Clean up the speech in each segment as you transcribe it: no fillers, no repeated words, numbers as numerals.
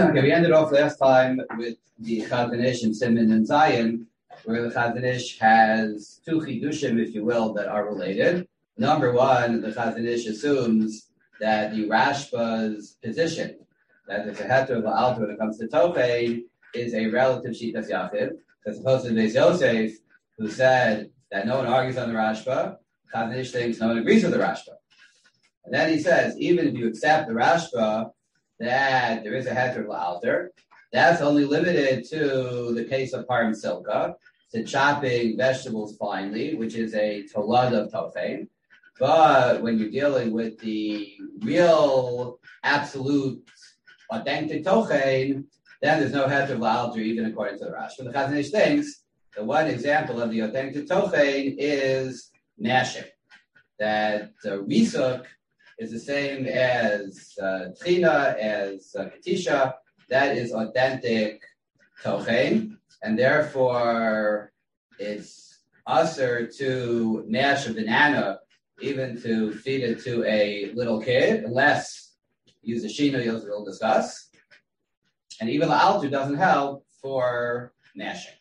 Okay, we ended off last time with the Chazon Ish and Siman and Zion, where the Chazon Ish has two chidushim, if you will, that are related. Number one, the Chazon Ish assumes that the Rashba's position, that the Heter of Alta when it comes to Tochein, is a relative Shitas Yachid, as opposed to Beis Yosef, who said that no one argues on the Rashba. Chazon Ish thinks no one agrees with the Rashba. And then he says, even if you accept the Rashba, that there is a heter la'alter, that's only limited to the case of parim silka, to chopping vegetables finely, which is a tolad of tochein. But when you're dealing with the real, absolute, authentic tochein, then there's no heter la'alter, even according to the Rashba. The Chazon Ish thinks the one example of the authentic tochein is mashing, that risuk is the same as tchina, as katisha. That is authentic tochein, and therefore it's usher to mash a banana, even to feed it to a little kid, unless you use a shino, you'll discuss. And even the alter doesn't help for mashing.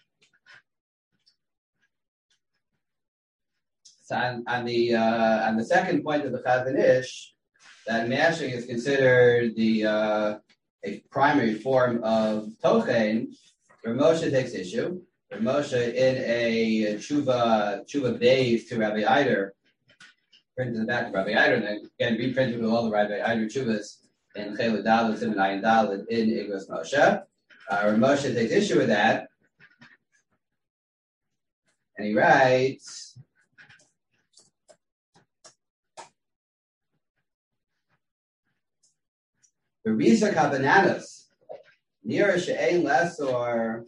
So on the second point of the Chazon Ish, that mashing is considered a primary form of tochein, where Moshe takes issue. Where Moshe, in a tshuva beis to Rabbi Eider, printed in the back of Rabbi Eider, and then again reprinted with all the Rabbi Eider tshuvas in Chelu Dalet, Siman Ayin Dalet in Igros Moshe. Where Moshe takes issue with that, and he writes. The Rizak HaBananas, near she'ein lesor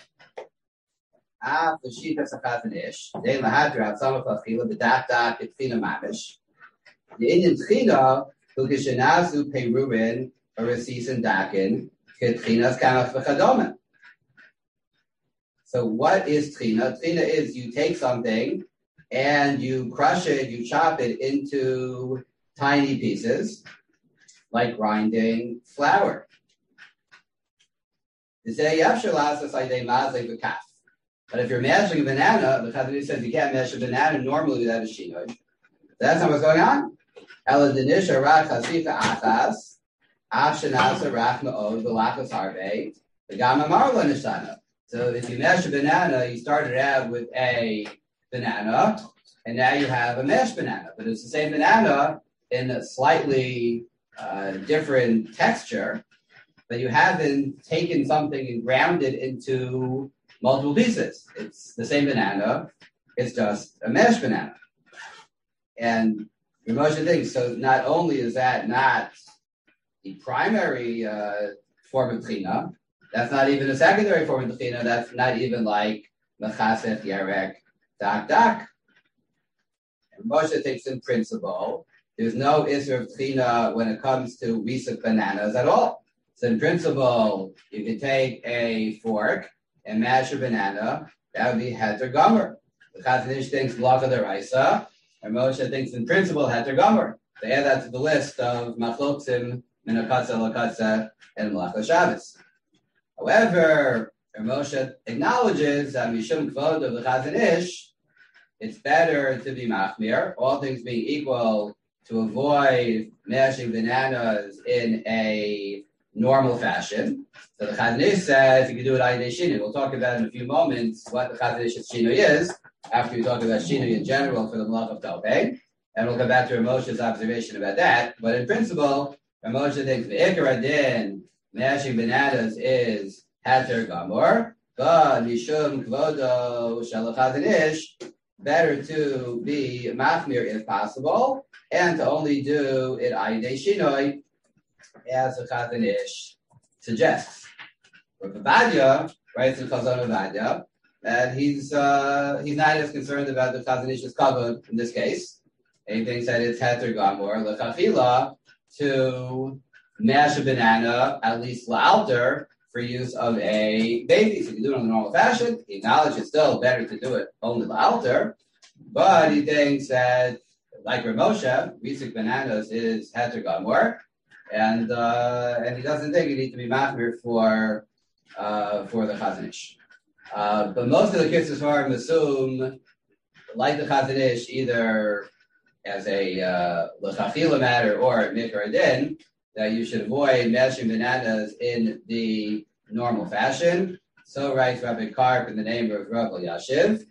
af l'shitas HaChazon Ish, dein lahadra hatzamach l'chila b'dat dat b'tchina mamish. The Indian tchina, hu kishenazu peirurin, or resis and dakin, k'tchinas kamach v'chadomen. So what is tchina? Tchina is you take something and you crush it, you chop it into tiny pieces, like grinding flour. But if you're mashing a banana, the Chazon Ish says you can't mash a banana normally without a shinoi. That's not what's going on. So if you mash a banana, you started out with a banana, and now you have a mashed banana. But it's the same banana in a slightly different texture, but you haven't taken something and ground it into multiple pieces. It's the same banana, it's just a mashed banana. And Moshe thinks, so not only is that not the primary form of tchina, that's not even a secondary form of tchina, that's not even like mechasef, yerek, dak. And Moshe thinks in principle, there's no Isser of Tchina when it comes to recent bananas at all. So in principle, you can take a fork and mash a banana. That would be Heter Gomer. The Chazon Ish thinks Malacha D'Oraisa, and Moshe thinks in principle Heter Gomer. They add that to the list of Machloksim, Minakatza, Lakatza, and Malacha Shabbos. However, Moshe acknowledges that Mishum Kvod of the Chazon Ish, it's better to be Machmir, all things being equal, to avoid mashing bananas in a normal fashion. So the Chazon Ish says you can do it Ayidei Shinui. We'll talk about in a few moments what the Chazon Ish's Shinui is, after we talk about Shinui in general for the Malach of Tochein. And we'll come back to Ramosha's observation about that. But in principle, Ramosha thinks the Ikar Din, mashing bananas, is Hater Gamor, but Mishum Kvodo Shel Chazon Ish, better to be Machmir if possible, and to only do it Ayidei Shinoi, as the Chazon Ish suggests. Rav Ovadia writes in Chazon Ovadia that he's not as concerned about the Chazon Ish's kavod in this case. And he thinks that it's Heter Gamor L'chachila to mash a banana, at least la'alter, for use of a baby. So you can do it in the normal fashion. He acknowledges it's still better to do it only la'alter, but he thinks that, like Rav Moshe, Risik bananas is Heter Gamor, and he doesn't think you need to be machmir for the Chazon Ish. But most of the Kitzur Svarim assume, like the Chazon Ish, either as a l'chachila matter or mikra din, that you should avoid mashing bananas in the normal fashion. So writes Rabbi Karp in the name of Rav Yashiv.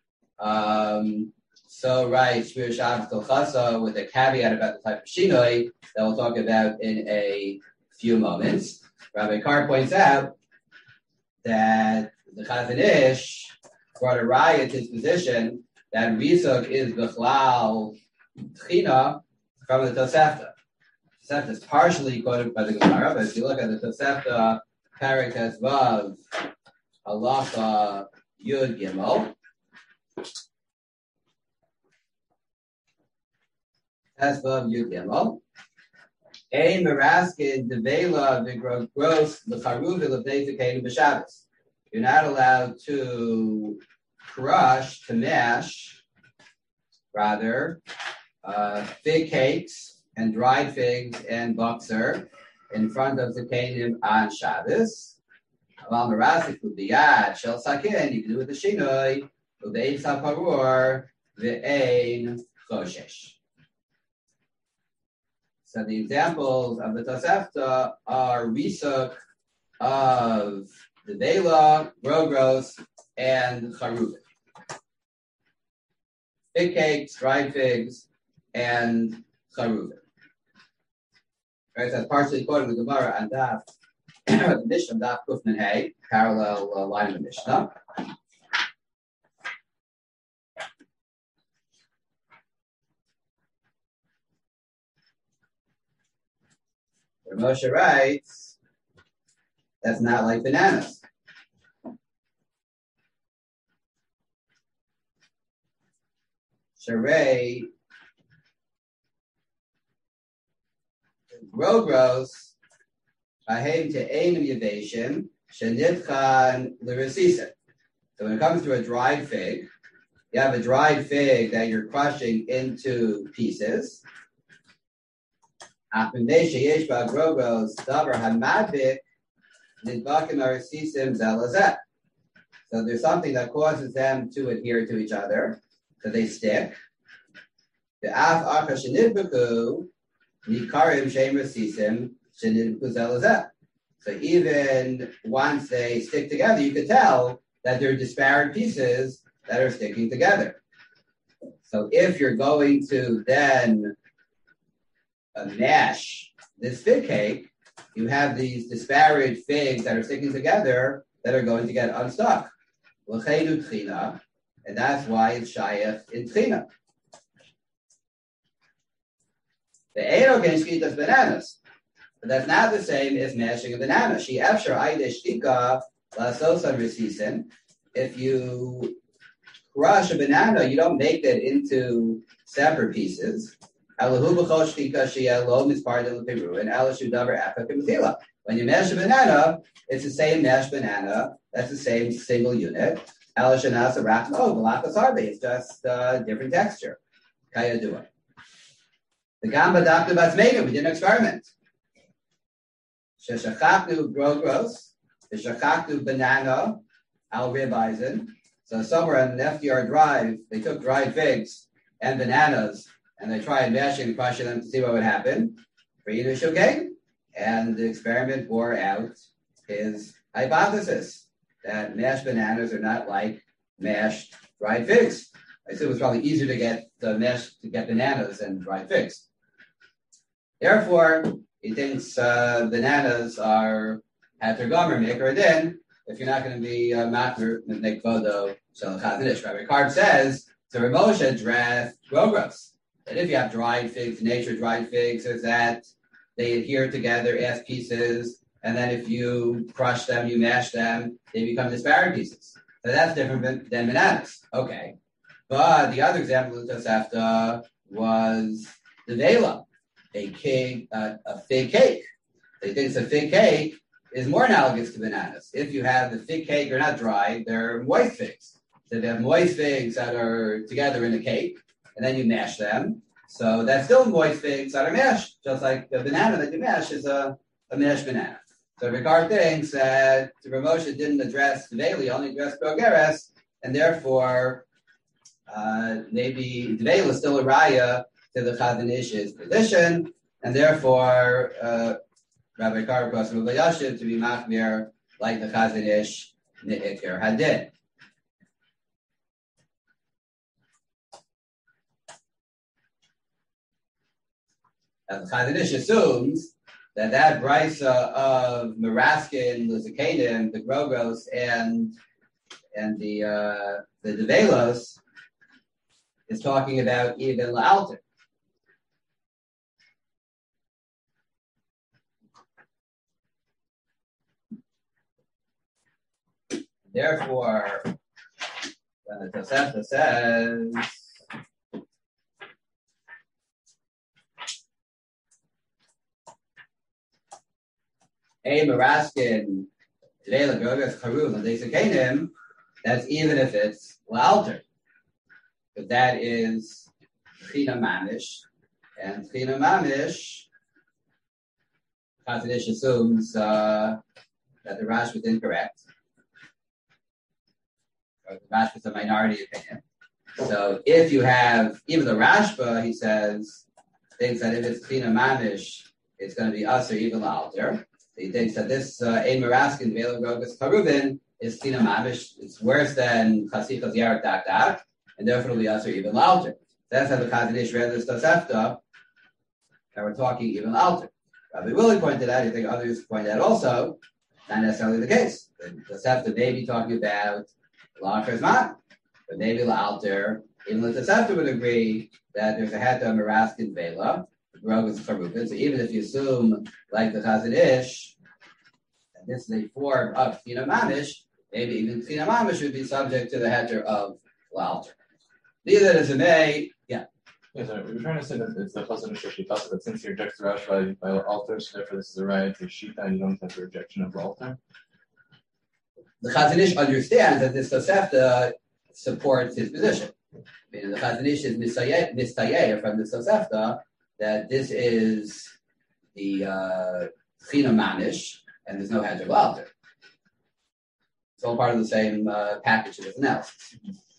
So writes Shmir Shabbos Tolchasa with a caveat about the type of shinoi that we'll talk about in a few moments. Rabbi Karp points out that the Chazon Ish brought a raya to his position that Rizuk is Bechlal Tchina from the Tosefta. Tosefta is partially quoted by the Gemara, but if you look at the Tosefta, Parak Vav, Halacha Yud Gimel, Vav Yud Gimel, Ein Meraskin Devela Vigros L'Charuv L'Vdeitikein B'Shabbos. You're not allowed to crush, to mash, rather, fig cakes and dried figs and buxer in front of the Kenim on Shabbos. Aval Merasik Ubiyad Shel Sakin, you can do it with the Shinoi, Ubeid Saparur, Ve'ein Choshesh. So the examples of the Tosefta are Risuk of the Dela, Rogros, and Charuvin. Fig cakes, dried figs, and Charuvin. Right, that's partially quoted with the Gemara and Daf, the Mishnah, Daf Kufman Hay, parallel line of the Mishnah. Where Moshe writes, that's not like bananas. Sharei Rogros Ahem to Einem Yavashim Shenitchan L'Resisa. So when it comes to a dried fig, you have a dried fig that you're crushing into pieces. So there's something that causes them to adhere to each other, so they stick. So even once they stick together, you could tell that they're disparate pieces that are sticking together. So if you're going to then mash this fig cake, you have these disparate figs that are sticking together that are going to get unstuck. And that's why it's shayach in tchina. The eiro can shkita bananas, but that's not the same as mashing a banana. She efshar aide shtika lasosan resisen. If you crush a banana, you don't make it into separate pieces. When you mash a banana, it's the same mashed banana. That's the same single unit. It's just different texture. Kayadua. The Gamba Dr. Basmega, we did an experiment. Sheshachaknu grogros, sheshachaknu banana, al ribeisen. So somewhere on the FDR Drive, they took dried figs and bananas, and they tried mashing and crushing them to see what would happen. And the experiment bore out his hypothesis that mashed bananas are not like mashed dried figs. I assume it was probably easier to get bananas than dried figs. Therefore, he thinks bananas are hetergomer maker din if you're not going to be matner make vodo shel Chazon Ish. Rabbi Karp says to Ramosha dress rogros. And if you have dried figs, nature dried figs, is that they adhere together as pieces, and then if you crush them, you mash them, they become disparate pieces. So that's different than bananas. Okay. But the other example of Tosefta was the vela, a fig cake. They think a fig cake is more analogous to bananas. If you have the fig cake, they're not dry, they're moist figs. So if you have moist figs that are together in a cake, and then you mash them, So that's still moist figs that are mashed, just like the banana that you mash is a mashed banana. So Ricard thinks that Rav Moshe didn't address Develi, only addressed Bogeres, and therefore maybe Develi is still a raya to the Chazon Ish's position, and therefore Rabbi Ricard crossed Rabbi Yashiv to be machmir like the Chazon Ish Ne'ikr Hadin. As the Chazon Ish assumes that brisa of Meraskin, Luzakanim, the Grogos, and the Develos is talking about even La'alter. Therefore, when the Tosefta says a Meraskin, Devela, Grogos, Charuv, and Luzakanim, that's even if it's La'alter. But that is China Mamish. And China Mamish, Chazon Ish assumes that the Rashba is incorrect. Or the Rashba is a minority opinion. So if you have, even the Rashba, he says, thinks that if it's China Mamish, it's going to be us or even La'alter. He thinks that this Ein Meraskin, Vela Grogus Karubin, is China Mamish. It's worse than Chasichas Yarak Dak Dak, and therefore it'll be us or even La'alter. That's how the Chazon Ish read this Tosefta, and we're talking even La'alter. Rabbi Willie pointed out, I think others pointed out also, not necessarily the case. The Tosefta may be talking about La'alter's man, but maybe La'alter, even the Tosefta would agree that there's a Heta Meraskin Vela, Grogus Charupin. So even if you assume, like the Chazon Ish, that this is a form of China Mamish, maybe even China Mamish would be subject to the heter of La'alter. Neither does it may, yeah. Yeah, so we were trying to say that it's the Chazon Ish Shita, that since you reject the Rash by La'alter, so therefore this is a right to Shita, and you don't have the rejection of La'alter. The Chazon Ish understands that this Tosefta supports his position. I mean, the Chazon Ish is mistayeh from the Tosefta that this is the China Mamish, and there's no heter of La'alter. It's all part of the same package of analysis.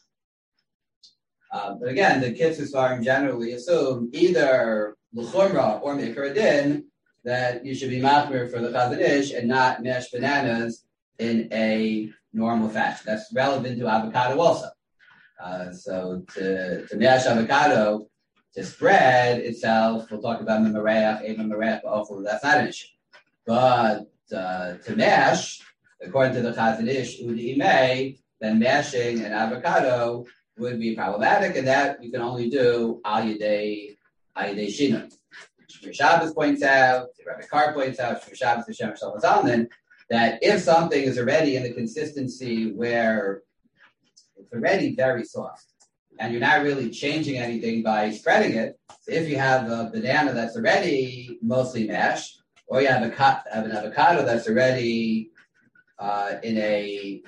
But again, the Kitzur Svarim generally assume either L'chumra or Mikra Din that you should be machmir for the Chazon Ish and not mash bananas in a normal fashion. That's relevant to avocado also. So to mash avocado, to spread itself, we'll talk about Memarech, Eva Marech, hopefully that's not an issue. But to mash, according to the Chazon Ish, Udi Imei, then mashing an avocado would be problematic, and that you can only do al yedei shinun. Shmir Shabbos points out, Rabbi Carr points out, Shmir Shabbos Hashem Shalom Zalman, that if something is already in the consistency where it's already very soft, and you're not really changing anything by spreading it, so if you have a banana that's already mostly mashed, or you have an avocado that's already in a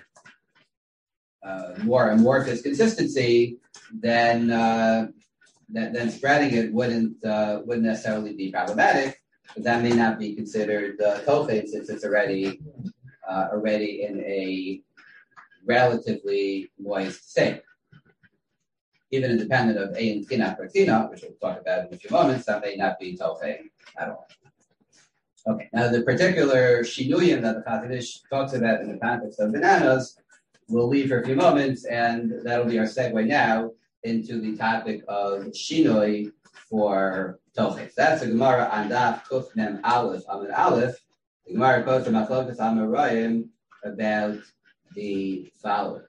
more amorphous consistency, then spreading it wouldn't necessarily be problematic, but that may not be considered tochet since it's already in a relatively moist state. Even independent of ein tina per tina, which we'll talk about in a few moments, that may not be tochet at all. Okay, now the particular shinuyim that the Chazon Ish talks about in the context of bananas, we'll leave for a few moments, and that'll be our segue now into the topic of shinoi for tochet. That's the Gemara on Daf Kuf Mem Aleph Amud Aleph. The Gemara quotes from Machlokas Amoraim about the following.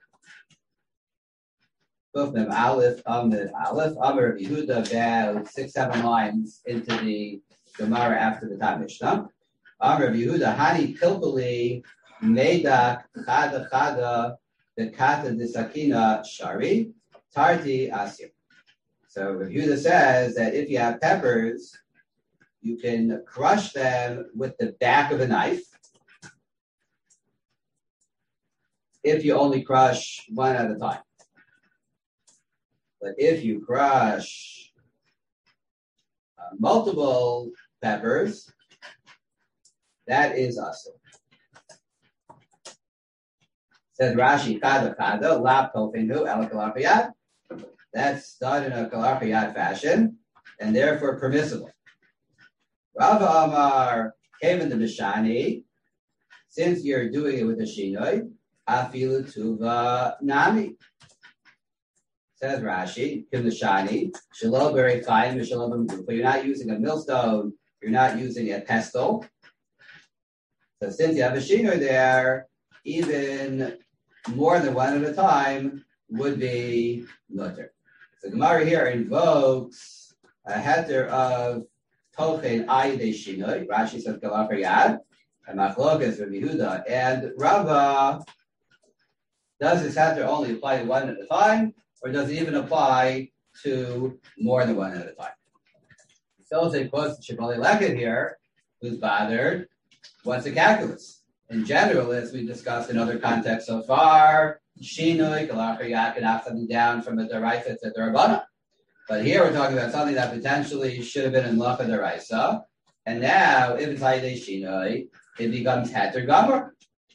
Kuf Mem Aleph Amud Aleph Amar Yehuda, about 6-7 lines into the Gemara after the Tam Mishnah. Amar Yehuda Hani Kilpali Medak Chada Chada the Kata Disakina Shari Tarti Asir. So Rav Yehuda says that if you have peppers, you can crush them with the back of a knife. If you only crush one at a time. But if you crush multiple peppers, that is asur. Said Rashi, Chada Chada, Lap Tofinu, El Kalarpiyat. That's done in a Kalarpiyat fashion, and therefore permissible. Rava Amar came in the Mishani, since you're doing it with a Shinoi, Afilu Tuva Nami. Says Rashi, Kim Mishani, Shalom very fine, Shalom, but you're not using a millstone, you're not using a pestle. So since you have a Shinoi there, even more than one at a time would be mutter. So Gemara here invokes a heter of tochen ayidei shinoi. Rashi says galafar yad, and machlokas Rabbi Yehuda and Rava. Does this heter only apply to one at a time, or does it even apply to more than one at a time? So it quotes Shibali Leket here, who's bothered. What's the calculus? In general, as we discussed in other contexts so far, shinoi, galachar yad, can knock something down from a deraisa to derabana. But here we're talking about something that potentially should have been in lacha deraisa, and now if it's hayidei shinoi, it becomes heter gamur.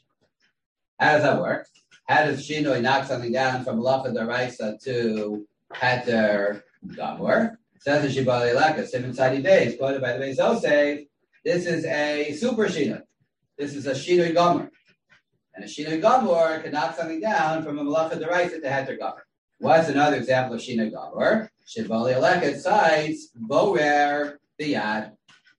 How does that work? How does shinoi knock something down from lacha deraisa to heter gamur? Says the Shibali Leka, Simon Sadi Beis, quoted by the Beis Yosef, this is a super shinoi. This is a shinoi gomer. And a shinoi gomer can knock something down from a malacha deraisa to heter gomer. What's another example of shinoi gomer? Shibali Leket cites borer biyad.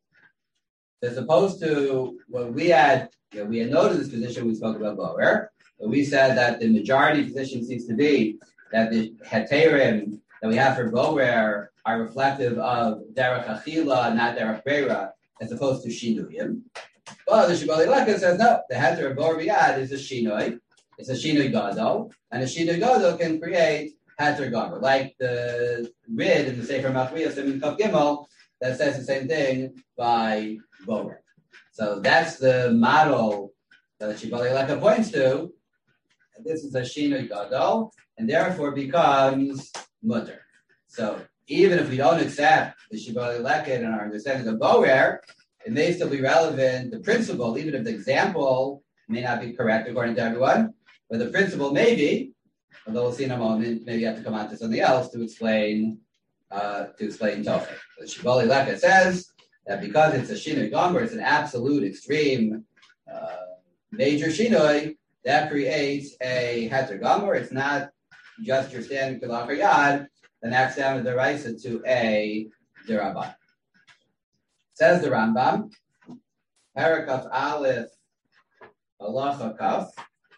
As opposed to what we had noted this position, we spoke about borer, but we said that the majority position seems to be that the heterim that we have for borer are reflective of derech achila, not derech beira, as opposed to shinuyim. Well, the Shibali Leka says no. The heter of bor biyad is a shinoi. It's a shinoi gadol, and a shinoi gadol can create heter gomer, like the rid in the Sefer Machriya Siman Kaf Gimel that says the same thing by borer. So that's the model that Shibali Leka points to. And this is a shinoi gadol, and therefore becomes mutter. So even if we don't accept the Shibali Leka in our understanding of borer, it may still be relevant, the principle, even if the example may not be correct according to everyone, but the principle may be, although we'll see in a moment, maybe you have to come on to something else to explain Tofek. The Shibali Leka says that because it's a shinoi gomer, it's an absolute extreme major shinoi, that creates a heter gomer. It's not just your standard galachar yad, the next down of the deraisa to a deraban. Says the Rambam, Parakaf Aleph, Halacha Kaf.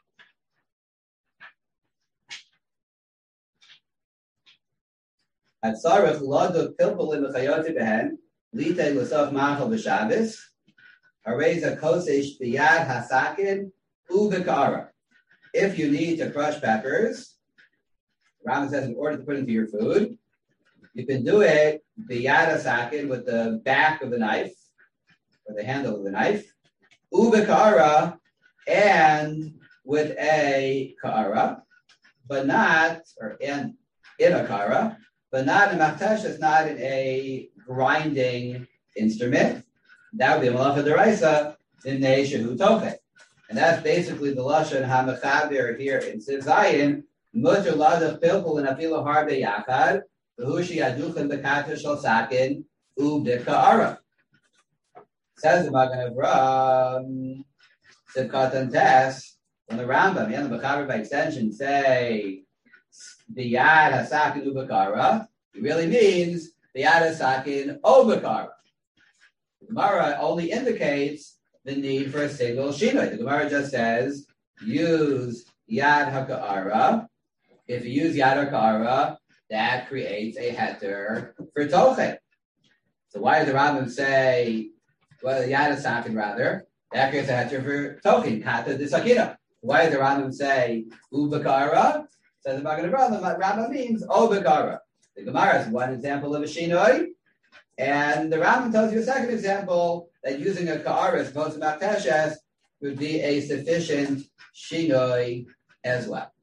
Atzarech Loduk Pilpul in the Chayoti Behen, Lite Lusof Machal B'Shabbos, Hareza Kosesh B'Yad Hasakin, Ubekara. If you need to crush peppers, Rambam says in order to put into your food, you can do it biyad hasakin with the back of the knife, or the handle of the knife, ubekara, and with a kara, but not, or in a kara, but not in machtash, not in a grinding instrument. That would be a malacha deraisa in neishahu tofek. And that's basically the lashon hamachaber here in Siv Zayin, mutter ladach pilpul and afilu harbe yachad, v'hushi aduchin b'kata shel sakin ubekara. Says the Magen Avraham, Sivkat and Tes, when the Rambam and the Mechaber by extension say the Yad Hasakin Ubekara, it really means the Yad Hasakin Obekara. The Gemara only indicates the need for a single shinoi. The Gemara just says use Yad HaKa'ara. If you use Yad HaKa'ara, that creates a heter for Tochet. So why does the Rambam say, well, the Yad Hasakin rather, that creates a heter for Tochet, Kata Disakina? Why does the Rambam say Ubekara? Says the Magen Avraham, the Rambam means Obekara. The Gemara is one example of a shinoi, and the Rambam tells you a second example that using a ka'ara as opposed to makteshes would be a sufficient shinoi as well.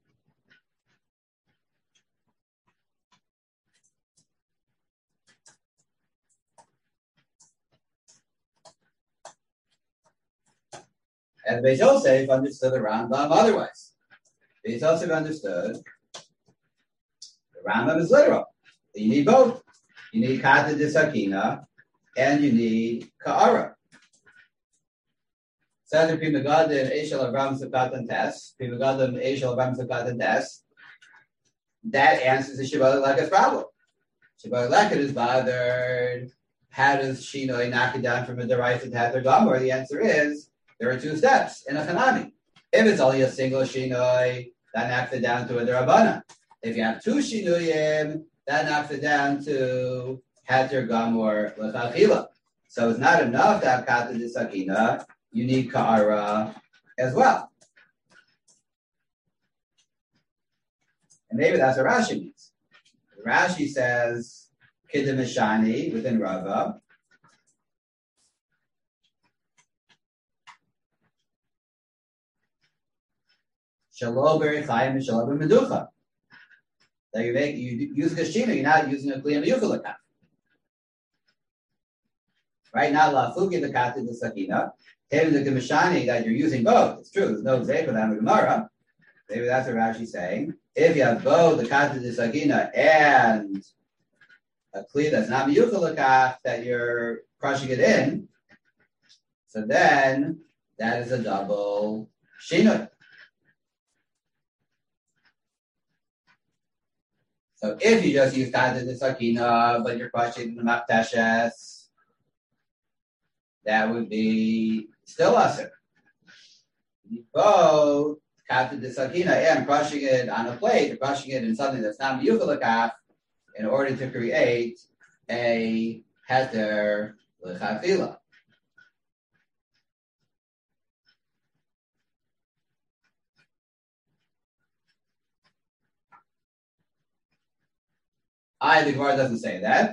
And Beis Yosef understood the Rambam otherwise. Beis Yosef understood the Rambam is literal. You need both. You need kata disakina and you need ka'ara. Says Pri Megadim Eshel Avram Sukatan Tes. Pri Megadim Eshel Avram Sukatan Tes. That answers the Shabbat Leket's problem. Shabbat Leket is bothered. How does Shinoi knock it down from a deraisa to Heter Gamor? The answer is there are two steps in a Chanami. If it's only a single Shinoi, that knocks it down to a derabana. If you have two Shinoyim, that knocks it down to Heter Gamor L'chachila. So it's not enough to have Kata Disakina. You need Ka'ara as well. And maybe that's what Rashi means. Rashi says, Kiddim Mishani within Rava. Shalom Berichayim and Shalom Meducha. That you use Gashina, you're not using a Kliyam Yuchalakaf. Right now, Lafugi the Kati the Sakina. Taking the Gemishani that you're using both. It's true, there's no Zeh for that in the Gemara. Maybe that's what Rashi's saying. If you have both the Kati the Sakina and a Kli that's not Miyuchalakaf that you're crushing it in, so then that is a double Shinoi. So if you just use Kata the Sakina, but you're crushing the Maktashes, that would be still Aser. Both Kata the Sakina and crushing it on a plate, or crushing it in something that's not Miyuchalakaf in order to create a Heter L'chafila. The Gemara doesn't say that.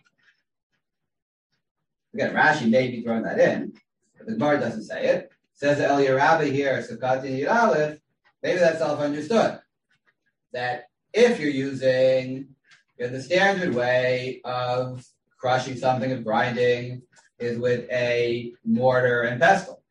Again, Rashi may be throwing that in, but the Gemara doesn't say it. It says the Eliyah Rabbi here, Sukkati Yiralef, maybe that's self-understood. That if you're using the standard way of crushing something, of grinding, is with a mortar and pestle.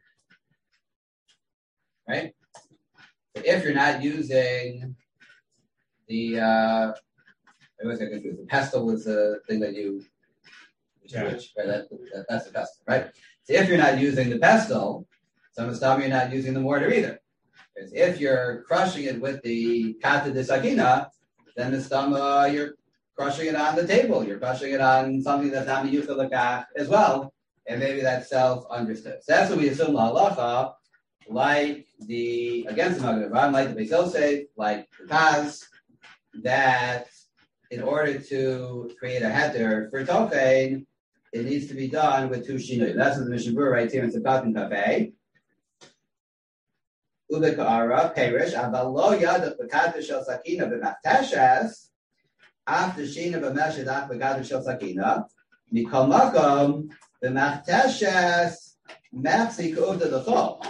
Right? So if you're not using the I was going to confuse. The pestle was the thing that you switch, right? That's the pestle, right? So if you're not using the pestle, some of the you're not using the mortar either. Because if you're crushing it with the kata de sakina, then the stomach you're crushing it on the table. You're crushing it on something that's not miyuchalakach as well, and maybe that's self-understood. So that's what we assume halacha, like the against the Magen Avraham, like the Beis Yosef, like the Taz, that in order to create a heter for tochein, it needs to be done with two shinui. That's what the Mishnah Berurah writes here in Sefkat Kafei. Ube ka'ara perish avalo yadach b'kata shel sakina b'machtashas after shina b'meshadach b'kata shel sakina mikol makom b'machtashas machzik uvda l'chol.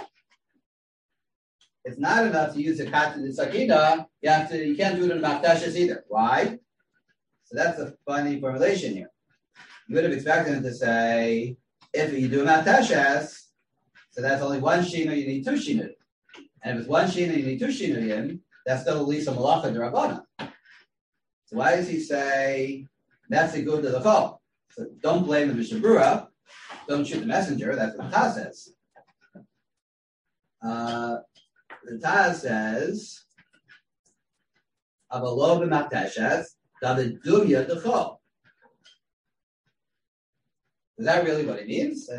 It's not enough to use the kata de sakina. You can't do it in machtashas either. Why? So that's a funny formulation here. You would have expected him to say, if you do machtashas, so that's only one shina, you need two shina. And if it's one shina, you need two shina in, that's still at least a malacha derabana. So why does he say, that's the good to the fall? So don't blame the Mishnah Berurah, don't shoot the messenger, that's what the Taz says. The Taz says, Avalo b'machtashas, is that really what it means?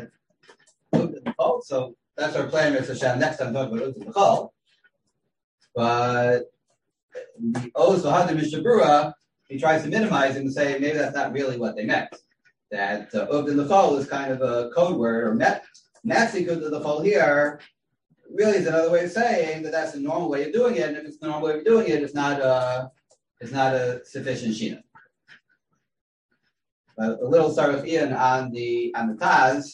So that's our plan, Mr. Hashem. Next time, talk about Utzim B'chol. But the Oz V'Hadim Mishnah Berurah, he tries to minimize it and say maybe that's not really what they meant. That Utzim B'chol is kind of a code word, or Metzik Utzim B'chol here really is another way of saying that that's the normal way of doing it. And if it's the normal way of doing it, it's not a sufficient shina. But a little Sarafian on the Taz.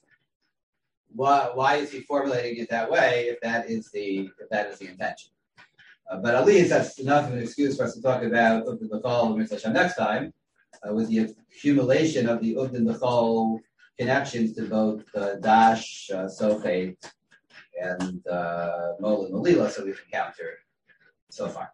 Why is he formulating it that way? If that is the intention, but at least that's enough of an excuse for us to talk about Uvdin B'chol next time, with the accumulation of the Uvdin B'chol connections to both Dash, Sofei, and Mol and Malila, so we've encountered so far.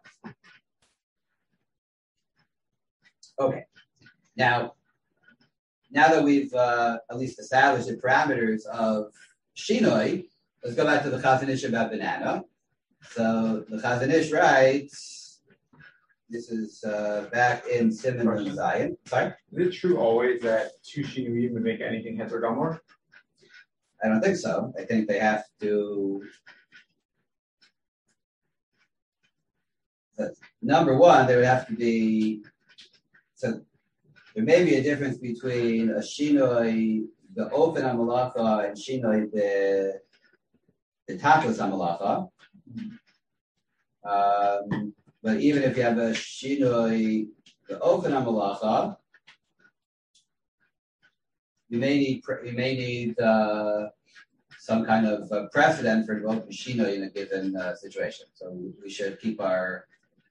Okay. Now that we've at least established the parameters of Shinoi, let's go back to the Chazon Ish about banana. So the Chazon Ish writes, this is back in Siman and Zion. Sorry? Is it true always that two Shinui would make anything Heter Gomor? I don't think so. I think they have to. Number one, there would have to be. So there may be a difference between a shinoi, the open amalacha, and shinoi, the tachlis amalacha. But even if you have a shinoi, the open amalacha, you may need some kind of precedent for invoking shinoi in a given situation. So we should keep our.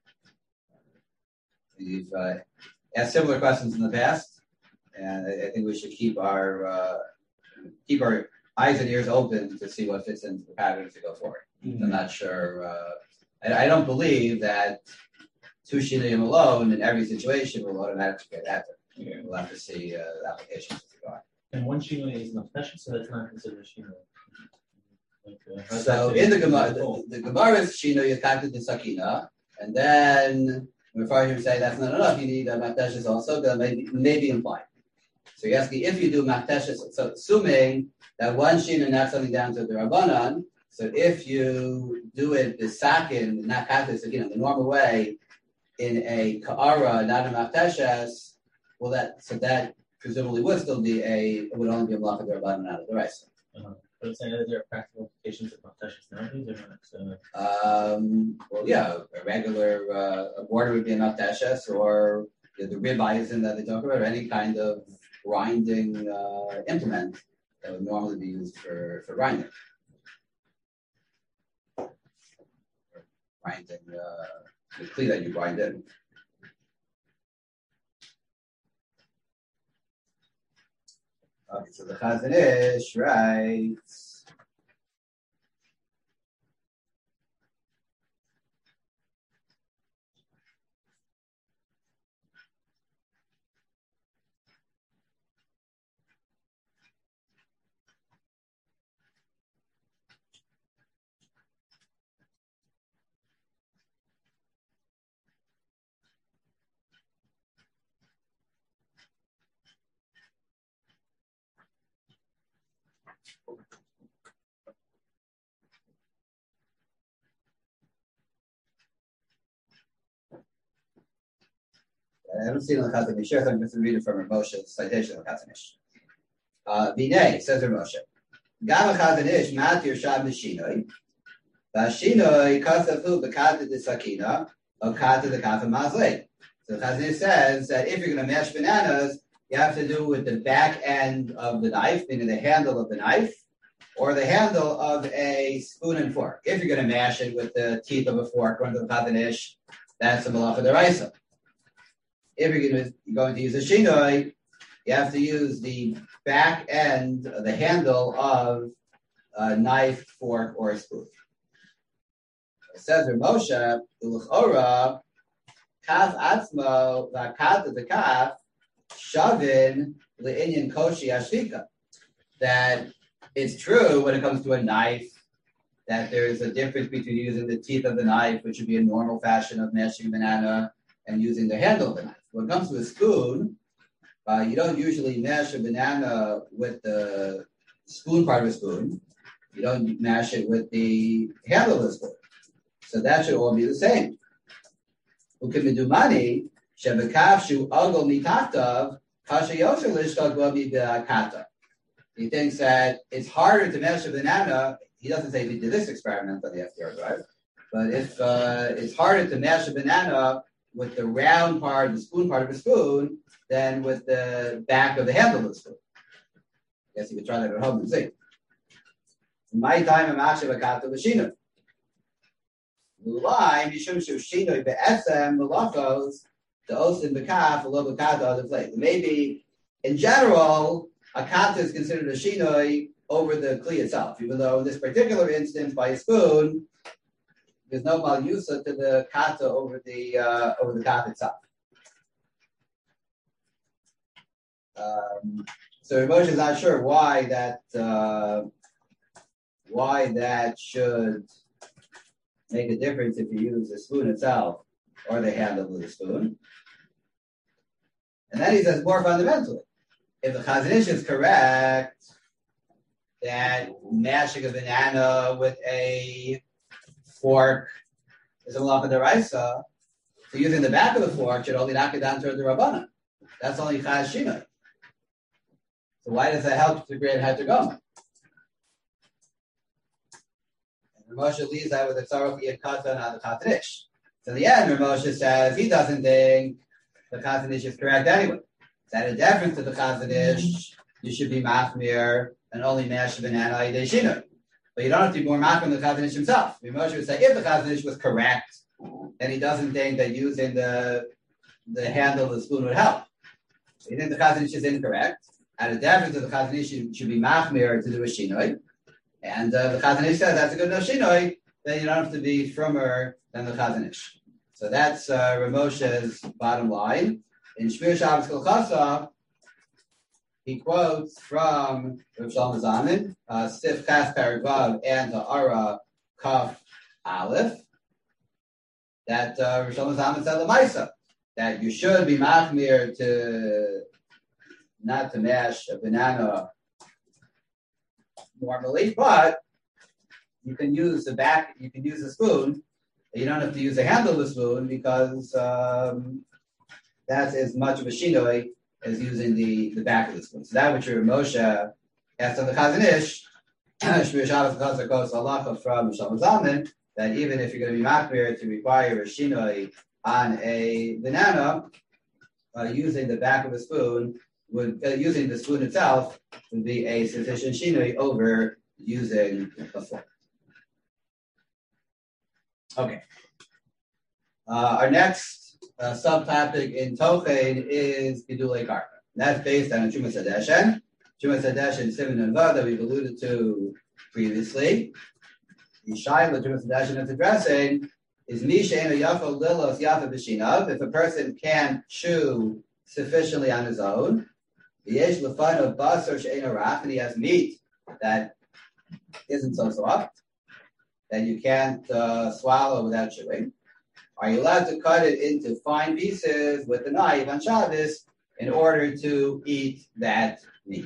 We've asked similar questions in the past, and I think we should keep our eyes and ears open to see what fits into the pattern to go forward. Mm-hmm. I'm not sure. I don't believe that two shinuyim alone in every situation will automatically get after. Yeah. We'll have to see the applications as we go on. And one shinui is not special, so that's not considered a shinui. So in the Gemara, the Gemara is shinui yakatu de sakina, and then before you say that's not enough, you need a makteshes also, that may be implied. So you're asking if you do makteshes, so assuming that one shin and knocks something down to the Rabbanan, so if you do it the sakin, not kates, again, the normal way, in a ka'ara, not a makteshes, well, that presumably would still be it would only be a block of the Rabbanan, not of the Raisa. But it's saying that there are practical implications of makteshes nowadays, or not? Well, yeah, a regular a border would be a makteshes, or the rib eisen that they talk about, or any kind of grinding implement that would normally be used for grinding. Grinding the cleat that you grind in. Okay, so the Chazon Ish writes. I haven't seen the Chazon Ish, so I'm just going to read it from Moshe's citation of the Chazon Ish. Vinay, says Moshe, Gam Chazon Ish matir sham b'shinoi, v'shinoi kasafu b'kata de sakina, or kata de kafa mazlei. So the Chazon Ish says that if you're going to mash bananas, you have to do with the back end of the knife, meaning the handle of the knife, or the handle of a spoon and fork. If you're going to mash it with the teeth of a fork, according to the Chazon Ish, that's the malacha deraisa. If you're going to use a shinoi, you have to use the back end, the handle of a knife, fork, or a spoon. It says Moshe, L'chora, kaf atzmo, v'akat the kaf, shavin le'inyan koshi ashvika. That it's true when it comes to a knife that there's a difference between using the teeth of the knife, which would be a normal fashion of mashing a banana, and using the handle of the knife. When it comes to a spoon, you don't usually mash a banana with the spoon part of a spoon. You don't mash it with the handle of the spoon. So that should all be the same. Ukimidumani, shebekavshu agol mitachtav, kasha yosher lishkak wabi be'akata. He thinks that it's harder to mash a banana. He doesn't say he did this experiment on the FDR drive, but if it's harder to mash a banana with the round part, the spoon part of a spoon, than with the back of the handle of the spoon. I guess you could try that at home and see. In my time, I'm actually a kata l'shino. L'lai, mishum shushino be'esem l'lachos, the osin b'kaf, l'lo b'kata other place. Maybe, in general, a kata is considered a shinoi over the kli itself, even though in this particular instance, by a spoon, there's no malusa to the kata over the kata itself. So Moshe is not sure why that should make a difference if you use the spoon itself or the handle of the spoon. And then he says more fundamentally, if the Chazon Ish is correct that mashing a banana with a fork is a malacha d'oraisa, so using the back of the fork should only knock it down toward the Rabbana. That's only Chaz Shina. So why does that help to create Heter Goma? And Moshe leaves that with a tzarech yed katan on the Chazon Ish. So in the end, Moshe says he doesn't think the Chazon Ish is correct anyway. Is that a deference to the Chazon Ish? You should be machmir and only mash a banana yedei shino. But you don't have to be more machmir than the Chazon Ish himself. Moshe would say if the Chazon Ish was correct, then he doesn't think that using the handle of the spoon would help. So you think the Chazon Ish is incorrect. At a deference to the Chazon Ish should be machmir to do a shinoi. And the Chazon Ish says that's a good enough shinoi, then you don't have to be firmer than the Chazon Ish. So that's Rav Moshe's bottom line. In Shmir Shabbos Kol Chasa, he quotes from Rav Shlomo Zalman, Sif Chas Perek Vav and the Ara Kaf Aleph, that Rav Shlomo Zalman said L'maisa, that you should be machmir to not to mash a banana normally, but you can use the spoon. You don't have to use the handle of the spoon because that's as much of a shinoi as using the back of the spoon. So that which Moshe asked on the Chazon Ish, Shmir Shabbos Chazar goes halacha from Shlomo Zalman, that even if you're going to be makbir to require a shinoi on a banana, using the back of a spoon using the spoon itself would be a sufficient shinoi over using a fork. Okay. Our next subtopic in Tochen is Gidulei Karka. That's based on Trumas Hadeshen. Trumas Hadeshen, Siman and Vav that we've alluded to previously. The Shaila Trumas Hadeshen is addressing is Misha Eno Yafo Lilos Yafa B'Shinav. If a person can't chew sufficiently on his own, V'yesh Lefano Basar She'eno Rach, and he has meat that isn't so soft, that you can't swallow without chewing. Are you allowed to cut it into fine pieces with a knife on Shabbos in order to eat that meat?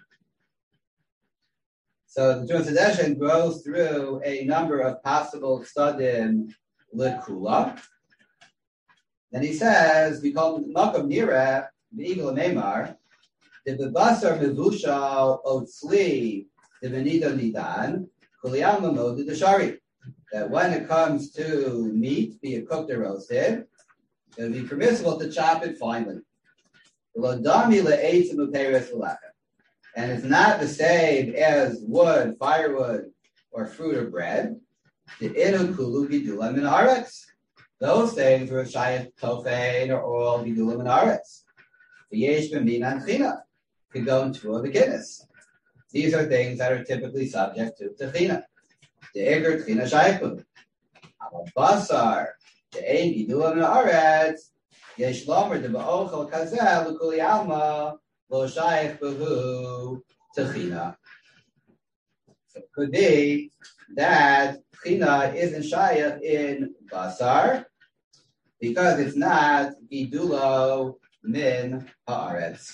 So the Trumas Hadeshen goes through a number of possible tzadim l'kula. Then he says, we call it Makam Nira, the Eagle Neymar, the Basar Mevushal Otzli, the Venido Nidan, Kuliyam Mamod the Shari. That when it comes to meat, be it cooked or roasted, it would be permissible to chop it finely. And it's not the same as wood, firewood, or fruit or bread. The Inukulu Gidulam in Aretz. Those things were Shayat Tofein or all Gidulam in Aretz. The Yesh B'min Anchina could go into a beginnis. These are things that are typically subject to Techina. The Eger Techina Shayakun. Basar, the Ein Gidulam in Aretz, Yesh Lomer, the Ba'ochel Kazel, Lukuli Alma, Lo Shayach Behu, Techina. So it could be that China isn't shayach in basar because it's not gidulo min haaretz.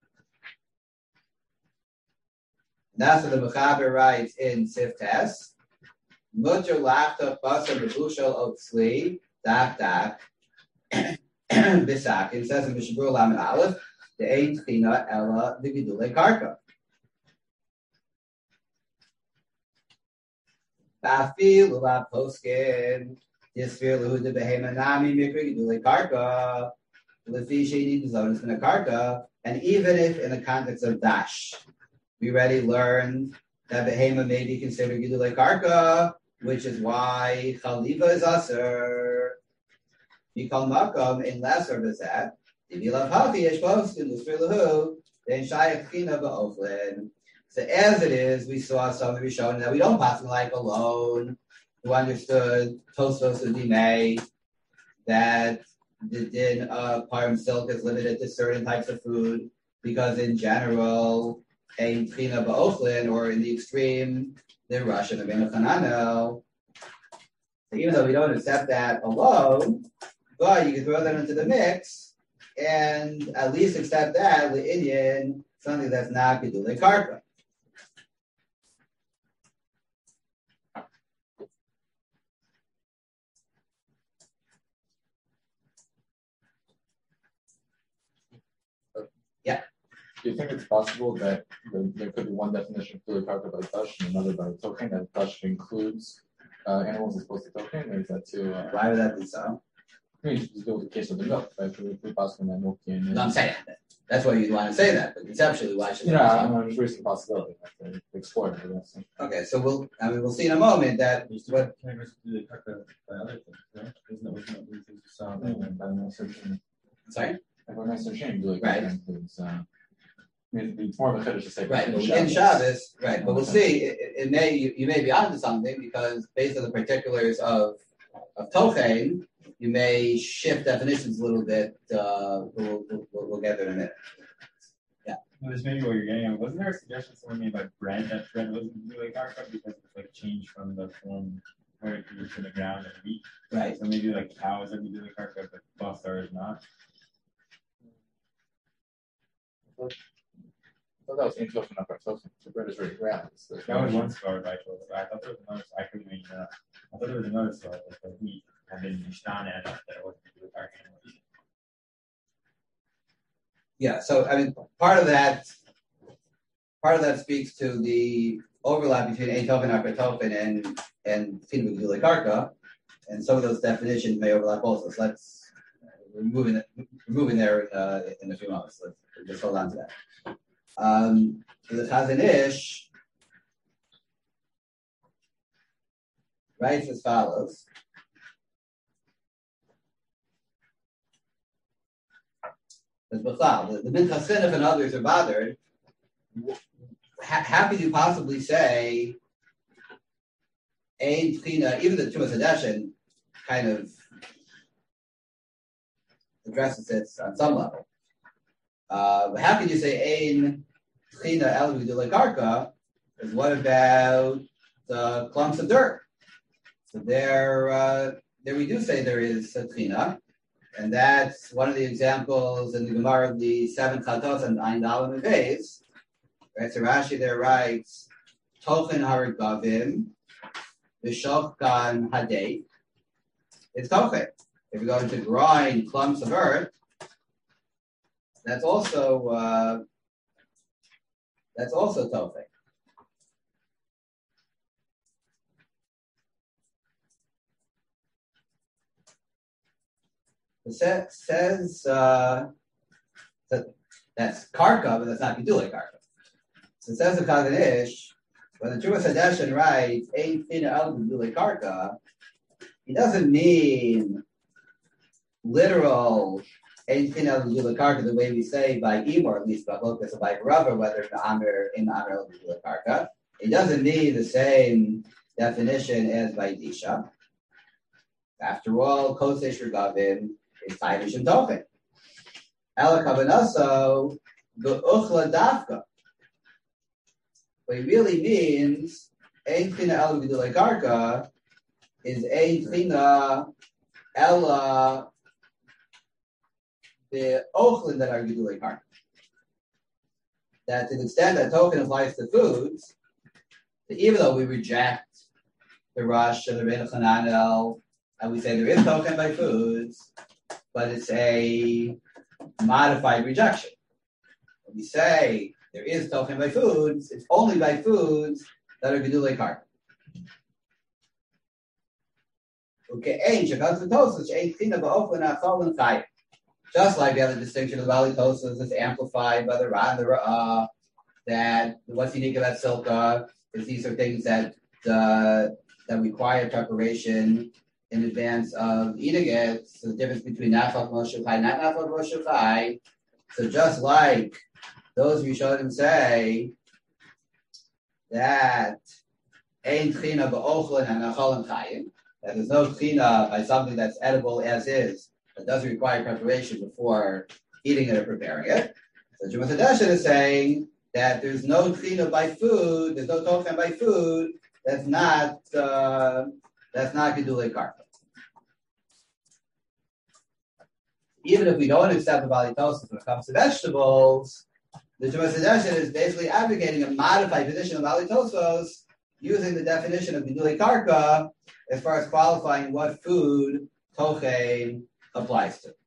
That's what the Mechaber writes in Siftes. Mutter lachta basar mevushal otzli dak dak bisak. It says in Mishabur Lamed Aleph, the ein China ella the gidulei karka. Bafilu la poskin, disfilu the behema nami mikri gidulei karka, lefi sheni dezonis in a karka, and even if in the context of dash, we already learned that behema may be considered gidulei karka, which is why chaliva is aser. Mikol makom in lesser bezat, if you love hachi yesh poskin disfilu then shayach china ba'oflin. So as it is, we saw some Rishonim that we don't pass like alone, who understood Tosfos Udimei, that the din of Parim silk is limited to certain types of food, because in general, a Trina Ba'ochlin, or in the extreme, the Rush and the Ben Chananel. So even though we don't accept that alone, but you can throw that into the mix and at least accept that the Indian, something that's not Gedulei Karka. Yeah. Do you think it's possible that there could be one definition of Gedulei Karka by Tush and another by Tochen, that Tush includes animals as opposed to Tochen, or is that too? Why would that be so? I mean, just go with the case of the milk, right? If possible, that milk can. No, I'm saying that. That's why you'd want to say that, but conceptually, why should? I'm just raising the possibility. To explore it, I guess. Okay, so we'll see in a moment that what. Can I just do the Karka by other things, right? Isn't that what things you saw By Master Shem? Sorry. By Master Shem, Gedulei Right. Karka includes. It's more of a chiddush to say. Right, in Shabbos, right, but we'll see. It may you may be onto something, because based on the particulars of Tochen, you may shift definitions a little bit. We'll get there in a minute. Yeah. Well, this may be what you're getting at. Wasn't there a suggestion someone made about bread, that bread wasn't Gedulei Karka because it's like changed from the form where it grew to the ground and wheat? Right. So maybe like cows are Gedulei Karka, but basar is not. I thought that was interesting enough for Tochen. The bread is very ground. That was one story I told. I thought there was another. I couldn't read that. I thought there was another story that the wheat had been mishtana enough that it wasn't Gedulei Karka anymore. Yeah, so I mean, part of that speaks to the overlap between Ein Tochen, Akar Tochen, and Finu Gedulei Karka, and some of those definitions may overlap also. So let's we're moving there in a few moments. Let's just hold on to that. The Chazon Ish writes as follows. The Minchas Chinuch and others are bothered. How could you possibly say Ein Tchina, even the Tumas Hadeshin kind of addresses it on some level. How can you say Ein Tchina El Gedulei Karka? Because what about the clumps of dirt? So there we do say there is a Tchina, and that's one of the examples in the Gemara of the 7 Chatos and Ein Dalam and Beis. Right, so Rashi there writes Tochen Haragavim V'Shofkan Hadei. It's Tochen. If you're going to grind clumps of earth, that's also Tochen. It says that that's Karka, but that's not Gedulei Karka. So it says the Chazon Ish, when the Tumas Hadeshin writes Ein Tchina El Gedulei Karka, he doesn't mean literal Ein Tchina El Gedulei Karka the way we say by Im, or at least by Lokas or by Rava, whether in Amir El Gedulei Karka. It doesn't mean the same definition as by Disha. After all, Kosesh Regavim is Taivish and Tochen. Ela Kavanaso Be'uchla Dafka. What it really means, Ein Tchina El Gedulei Karka, is Ein Tchina Ela the Ochlin that are Gedulei Karka. That to the extent that Tochen applies to foods, that even though we reject the Rush and the Rein Chananel, and we say there is Tochen by foods, but it's a modified rejection. When we say there is Tochen by foods, it's only by foods that are Gedulei Karka. Just like the other distinction of halitosis is amplified by the Ra and the Ra'ah, that what's unique about Silka is these are things that require preparation in advance of eating it. So the difference between Nafal Moshe Chai, not Nafal Moshe Chai. So just like those Rishonim say that ein tchina ba'ochlin and acholim chayim, that there's no tchina by something that's edible as is, that doesn't require preparation before eating it or preparing it. So Trumas Hadeshen is saying that there's no tchina by food, there's no tochen by food that's not gedulei karka. Even if we don't accept the balitosis when it comes to vegetables, the Trumas Hadeshen is basically advocating a modified position of balitosos using the definition of gedulei karka as far as qualifying what food tochen applies to.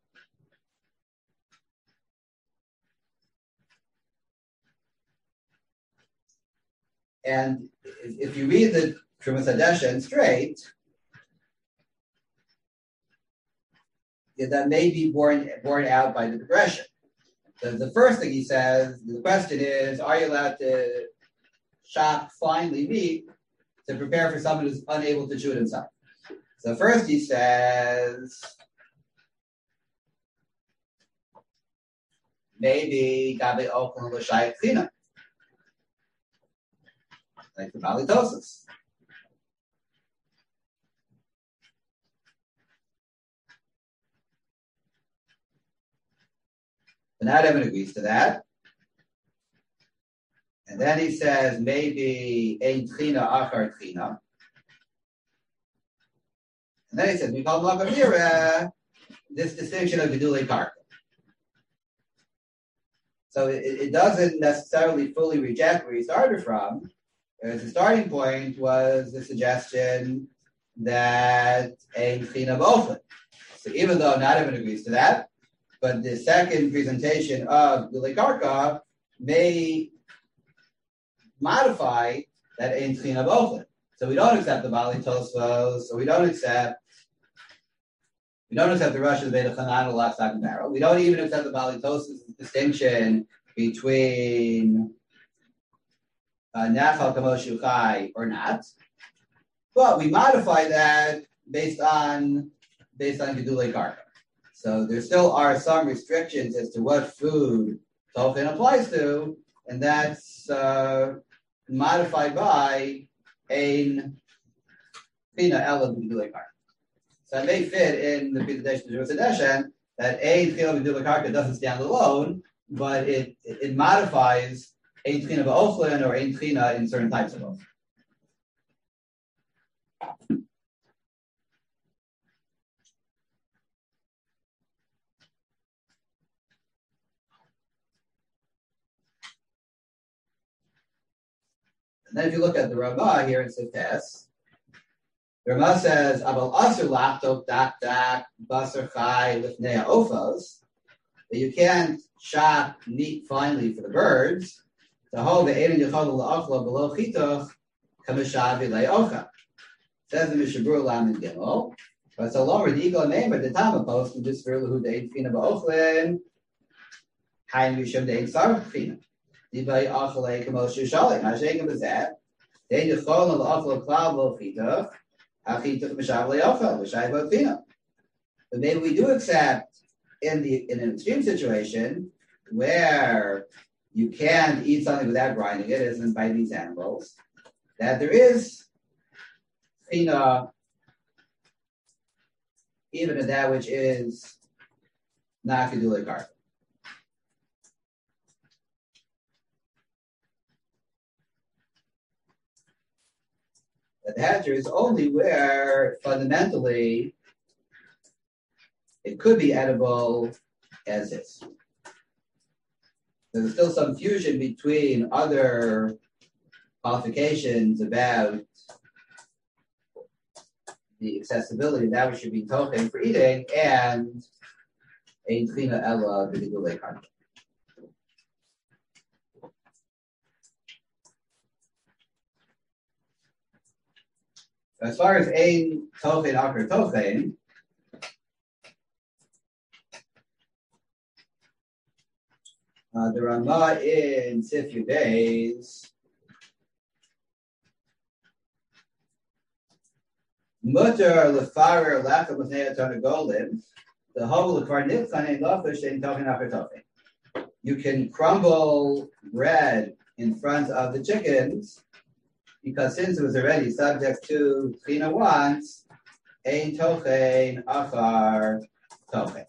And if you read the Trumas Hadeshen straight, that may be borne out by the progression. The first thing he says, the question is, are you allowed to chop finely meat to prepare for someone who's unable to chew it himself? So first he says, maybe gabe okon l'shayit china, like the balitosis. And Adam agrees to that. And then he says, maybe ein tchina achar tchina. And then he says, we call Makavira this distinction of gedulei karka. So it doesn't necessarily fully reject where he started from. The starting point was the suggestion that ein tchina b'ochlin. So even though not everyone agrees to that, but the second presentation of gedulei karka may modify that ein tchina b'ochlin. So we don't accept the Bali Tosfos, so we don't accept the Rosh of the Beit Hanan, lock, stock, and barrel. We don't even accept the Bali Tosfos distinction between Nachal Kamoshu Chai or not. But we modify that based on gedulei karka. So there still are some restrictions as to what food tochen applies to, and that's modified by ein tchina ela gedulei karka. So it may fit in the presentation of the Trumas Hadeshen that ein tchina gedulei karka doesn't stand alone, but it modifies ein tchina ba'ochlin or ein tchina in certain types of ochlin. And then if you look at the Ramah here in Siftes, the Ramah says, "Abal asur lachtok dak basar chai lifnei ofos," that you can't chop meat finely for the birds. The whole the eirin yichol la'achla below chitoch kamishavi le'ocha. Says the Mishabur Lam and Gimel. But so long as the eagle name at the time of post and just for who the eight fina ba'ochlin, hayin mishum the eight sarv fina. Dibay achalei kamoshu shalim. Hashem is that. They yichol la'achla klal lo chitoch. But maybe we do accept in an extreme situation where you can't eat something without grinding it, as in by these animals, that there is china even in that which is not gedulei karka. The hatcher is only where fundamentally it could be edible as is. There's still some fusion between other qualifications about the accessibility of that which should be tochen for eating and ein tchina ela gedulei karka. As far as ein tochen akar tochen, the Ramah in Sif Yudays mutter lefarer lachem b'nei tarnagolim the whole lefarnit chanei lofish ein tochen akar tochen. You can crumble bread in front of the chickens because since it was already subject to Tchina once, Ein Tochen Achar Tochen.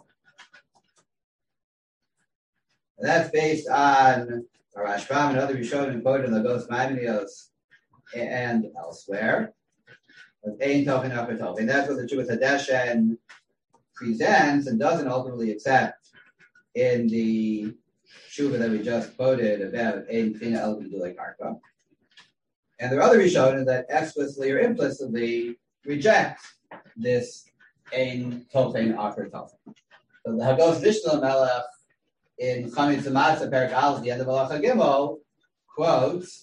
That's based on Rashbam and other Rishonim quoted in the Lagos Maimonides and elsewhere. Ein Tochen Achar Tochen. That's what the Chuvas Hadeshen presents and doesn't ultimately accept in the Shuvah that we just quoted about Ein Tchina El B'Gilei Karka. And there are other Rishonim that explicitly or implicitly reject this Ein Tochen Achar Tochen. So the Hagos Mishnah Melech in Chametz Matzah Perek Aleph, the end of Halacha Gimel, quotes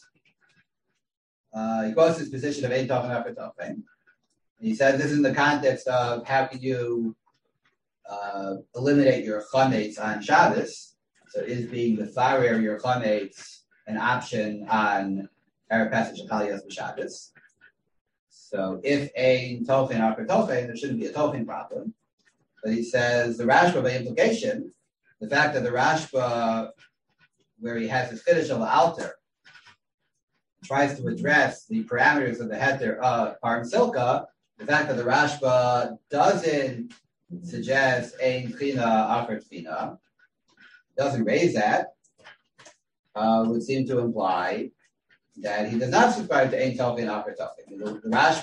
his position of Ein Tochen Achar Tochen. He says this is in the context of how can you eliminate your chametz on Shabbos. So is being the farer your chametz an option on Erev Pesach and Chal Yos B'Shabbos? So if Ein Tochen Achar Tochen, there shouldn't be a Tochen problem. But he says the Rashba by implication, the fact that the Rashba, where he has his Kiddush of the altar, tries to address the parameters of the heter of Param Silka, the fact that the Rashba doesn't suggest Ein Tchina Achar Tchina, doesn't raise that, would seem to imply that he does not subscribe to Ein Tochen Achar Tochen.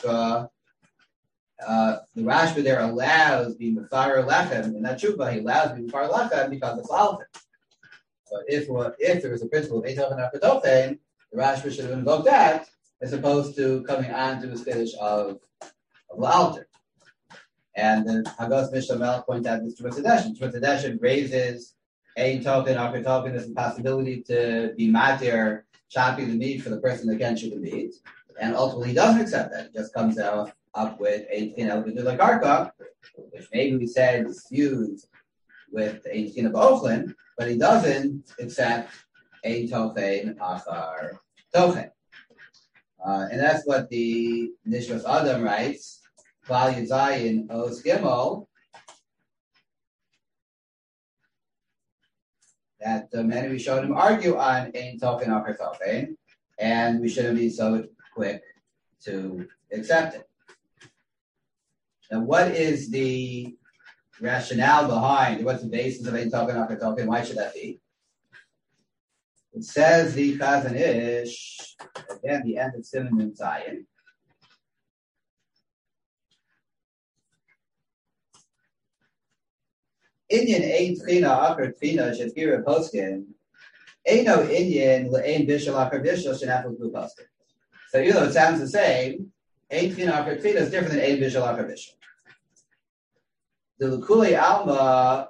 The Rashba there allows being Mefarer Lechem, in that Shuvah he allows being Mefarer Lechem because it's altar. But if there was a principle of Ein Tochen Achar Tochen, the Rashba should have invoked that as opposed to coming on to his finish of the altar. And then Hagos Mishnah Melech points out this Chuvas Hadeshen. Chuvas Hadeshen raises Ein Tochen Achar Tochen as a possibility to be matir, chopping the meat for the person that can chew the meat. And ultimately he doesn't accept that. He just comes up with Ein Tchina El B'Gilei Karka, which maybe we said is fused with Ein Tchina B'Ochlin, but he doesn't accept Ein Tochen Achar Tochen. And that's what the Nishmas Adam writes, Klal Yud Zayin Os Gimel, that many Rishonim argue on Ein Tochen Achar Tochen, and we shouldn't be so quick to accept it. Now, what is the rationale behind, what's the basis of Ein Tochen Achar Tochen? Why should that be? It says the Chazon Ish, again, the end of Siman Nun Zayin. Inyan Ein Tchina Achar Tchina Shefira Poskin, Eino Inyan Le'ein Bishul Achar Bishul Shenafel Klu Poskin. So even though it sounds the same, Ein Tchina Achar Tchina is different than Ein Bishul Achar Bishul. The L'Kulei Alma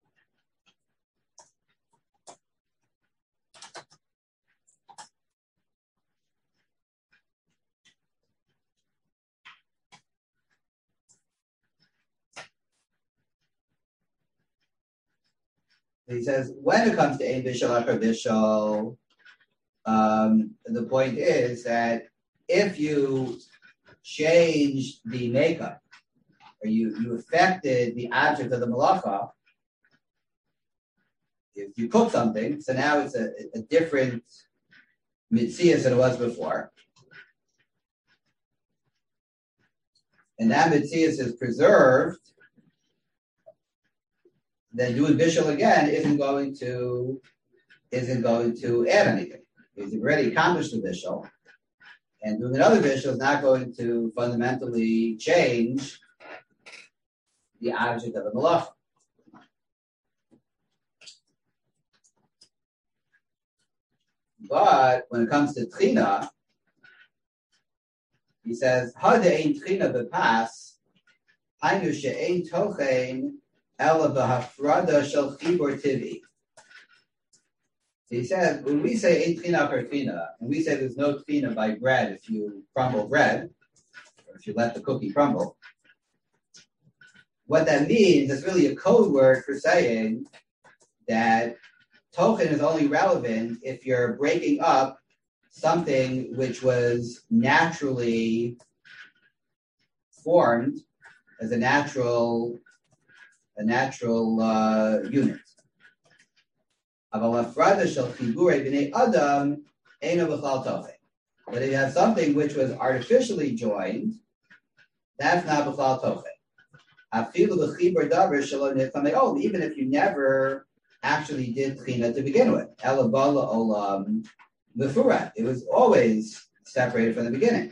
he says, when it comes to Ein Bishul Achar Bishul, the point is that if you change the makeup, or you affected the object of the malacha, if you cook something, so now it's a different mitzias than it was before. And that mitzias is preserved, then doing bishul again isn't going to add anything. Because you've already accomplished the bishul, and doing another bishul is not going to fundamentally change the object of the malacha. But when it comes to tchina, he says, "Hada ein tchina bepas, hainu she'ein tochen ela b'hafrada shel chibur tivi." So he says, when we say ein tchina per tchina, and we say there's no tchina by bread if you crumble bread, or if you let the cookie crumble, what that means is really a code word for saying that tochen is only relevant if you're breaking up something which was naturally formed as a natural unit. But if you have something which was artificially joined, that's not b'chlal tochen. Even if you never actually did tchina to begin with. It was always separated from the beginning.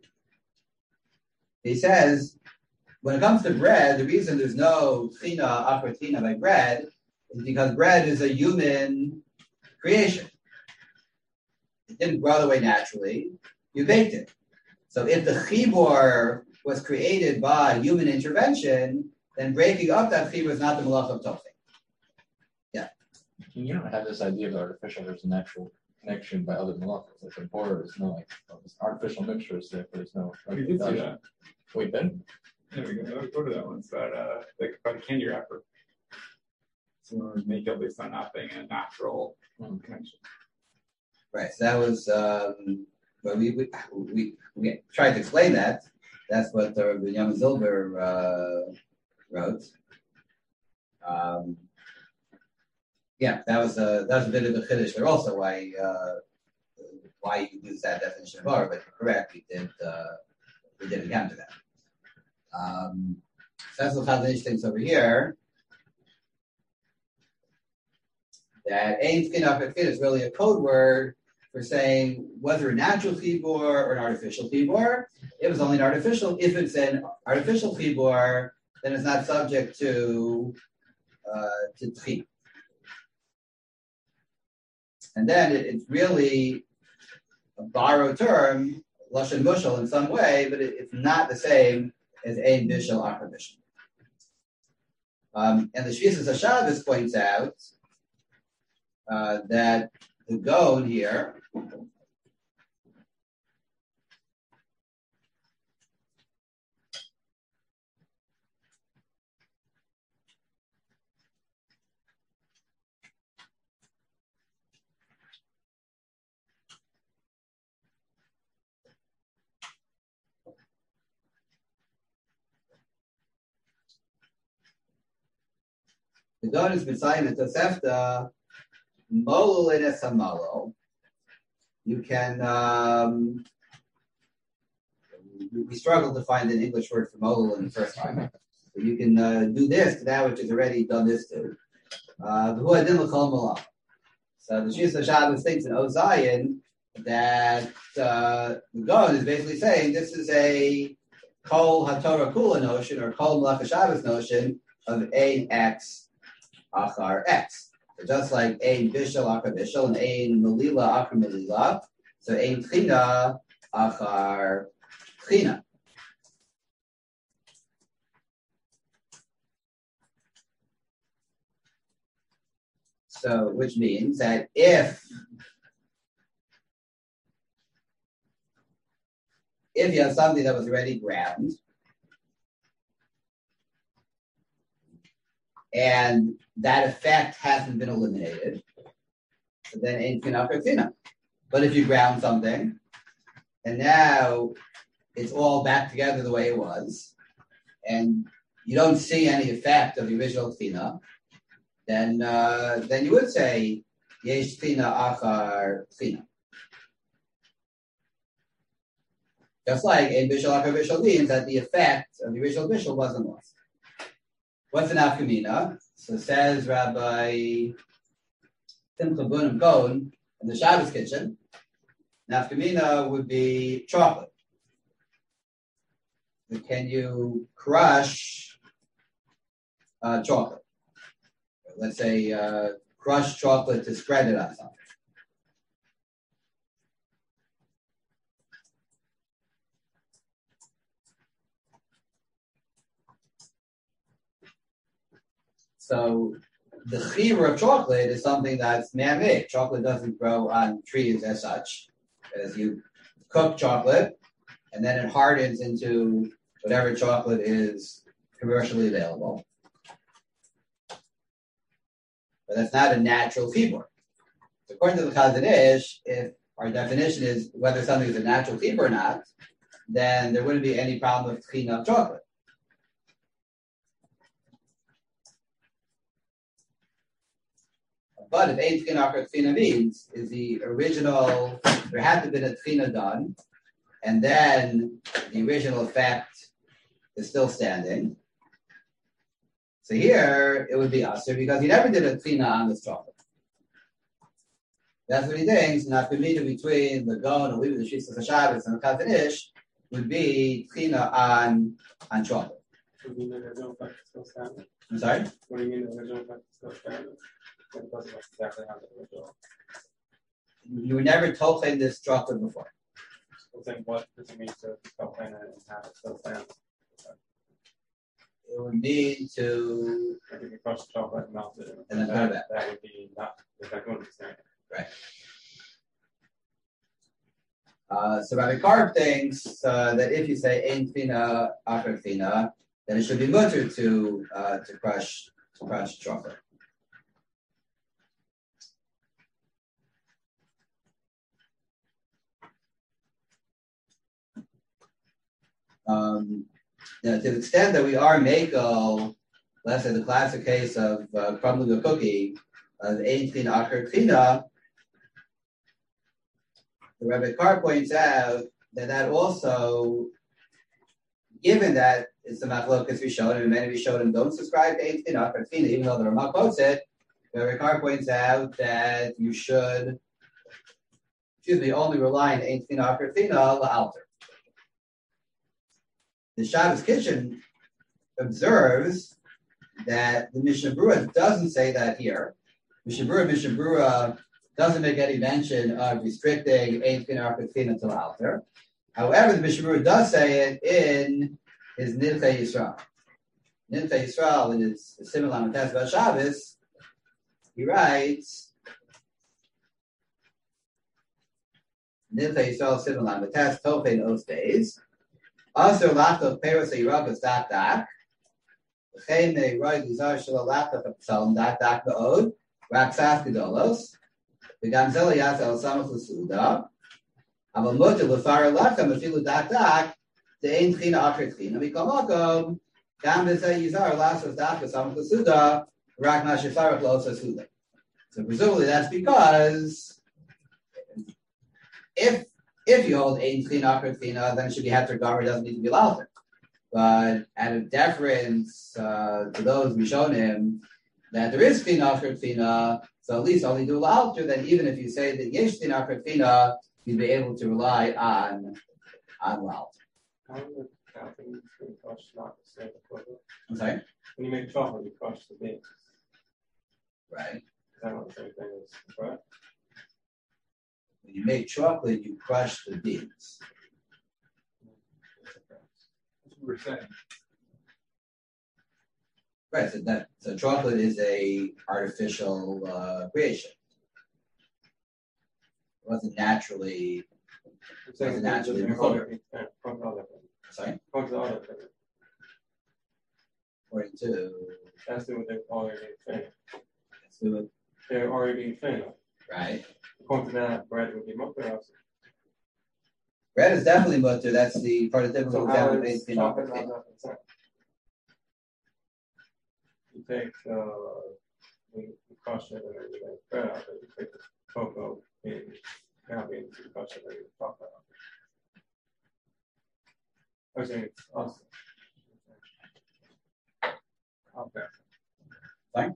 He says, when it comes to bread, the reason there's no tchina, achar tchina by bread, is because bread is a human creation. It didn't grow the way naturally. You baked it. So if the chibur was created by human intervention, then breaking up that chibur is not the malach of tochei. Yeah. You don't have this idea of artificial versus natural connection by other malachos. Like the border is no like artificial mixtures, therefore there's no. We did see that. Wait, then? Yeah, we go to that one. It's about the candy wrapper. Someone would make it based on not being a natural connection. Right. So that was well, we tried to explain that. That's what the Yom Zilber wrote. Yeah, that was a bit of a chiddush there also. Why you use that definition of bar? But you're correct, we did encounter that. So that's one of the interesting things over here. That ein tchina is really a code word for saying whether a natural chibur or an artificial chibur. It was only an artificial. If it's an artificial chibur, then it's not subject to tchina. And then it's really a borrowed term, lashon mushal in some way, but it's not the same as ein bishul achar bishul. And the Shvisas HaShabbos points out that the Gaon here the Gaon is Messiah and Tosefta Molul in Esamalo. You can we struggled to find an English word for molul in the first time. So you can do this to that which is already done this to. So the Shvisas HaShabbos thinks in Ozayin that the Gaon is basically saying this is a Kol HaTorah Kula notion or Kol Melech HaShabbos notion of ein X achar X. So just like ein bishul achar bishul and ein melila achar melila, so ein tchina achar tchina. So, which means that if you have something that was already ground and that effect hasn't been eliminated, so then ein tchina achar tchina. But if you ground something and now it's all back together the way it was, and you don't see any effect of the original tchina, then you would say yesh tchina achar tchina. Just like ein bishul achar bishul means that the effect of the original bishul wasn't lost. What's an nafkamina? So says Rabbi Simcha Bunim Cohen in the Shabbos kitchen, nafkamina would be chocolate. But can you crush chocolate? Let's say crush chocolate to spread it on something. So the chiyur of chocolate is something that's man-made. Chocolate doesn't grow on trees as such. As you cook chocolate, and then it hardens into whatever chocolate is commercially available. But that's not a natural chibur. According to the Chazon Ish, if our definition is whether something is a natural chibur or not, then there wouldn't be any problem with tchina of chocolate. But if ein tchina achar tchina means is the original, there had to have been a tchina done, and then the original effect is still standing. So here it would be asur because he never did a tchina on this chocolate. That's what he thinks. Not the meter between the gon and leaving the shisa Shabbos and the katan ish would be tchina on chocolate. What do you mean the original effect is still standing? I'm sorry? What do you mean the original effect is still standing? It doesn't exactly have the original. You were never tochen this chocolate before. So then what does it mean to still and have it still stand? It would mean to Like if you crush the chocolate and melt it, and then put it back. that would be not the effect wouldn't be standing. Right. So Rabbi Karp thinks that if you say ein tchina achar tchina, then it should be mutter to crush chocolate. To the extent that we are makel, let's say the classic case of crumbling a cookie, of ein tchina achar tchina, the Rebbe Carr points out that also, given that it's the machlokas we showed, and many we showed and don't subscribe to ein tchina achar tchina, even though the Ramah quotes it, the Rebbe Carr points out that you should, only rely on ein tchina achar tchina la'alter. The Shabbos Kitchen observes that the Mishnah Berurah doesn't say that here. Mishnah Berurah doesn't make any mention of restricting ein tchina achar tchina to alter. However, the Mishnah Berurah does say it in his Nilchei Yisrael. Nilchei Yisrael, in his similar Lamates about Shabbos, he writes, Nilchei Yisrael similar Lamates Tochein Os Days. Also, lachtoch peros eiragas dak dak. V'chein neiroi gizar shelo lachtoch apsalm dak dak me'od. Raksas gedolos. V'gam zela yasa el samach l'suda. Aval motel l'far lachem afilu dak dak. De'ein tchina achar tchina. Mikol makom. Gam v'zeh yizar lasos dak samach l'suda. Rak ma shefarach l'osa suda. So presumably that's because if you hold ein tchina achar tchina, then it should be heter gomer, doesn't need to be louder. But out of deference to those Rishonim, that there is tchina achar tchina, so at least only do louder. Then even if you say that yesh tchina achar tchina, you'd be able to rely on louder. How would you crush not the same equivalent? I'm sorry? When you make chocolate, you crush the beans. Right. Is that not the same thing as bread? When you make chocolate, you crush the beans. That's what we're saying. Right, so chocolate is a artificial creation. It wasn't naturally recorded. Sorry? According to... That's what they're already saying. Let's do it. They're already saying. Right. According to that, bread would be mutter also. Bread is definitely mutter. That's the prototypical example of chocolate not that concerned? You take you crush it and then you make bread out of it. You take the cocoa beans, now beans, you crush it and you chocolate out of it. I was saying it's awesome. Okay. Fine.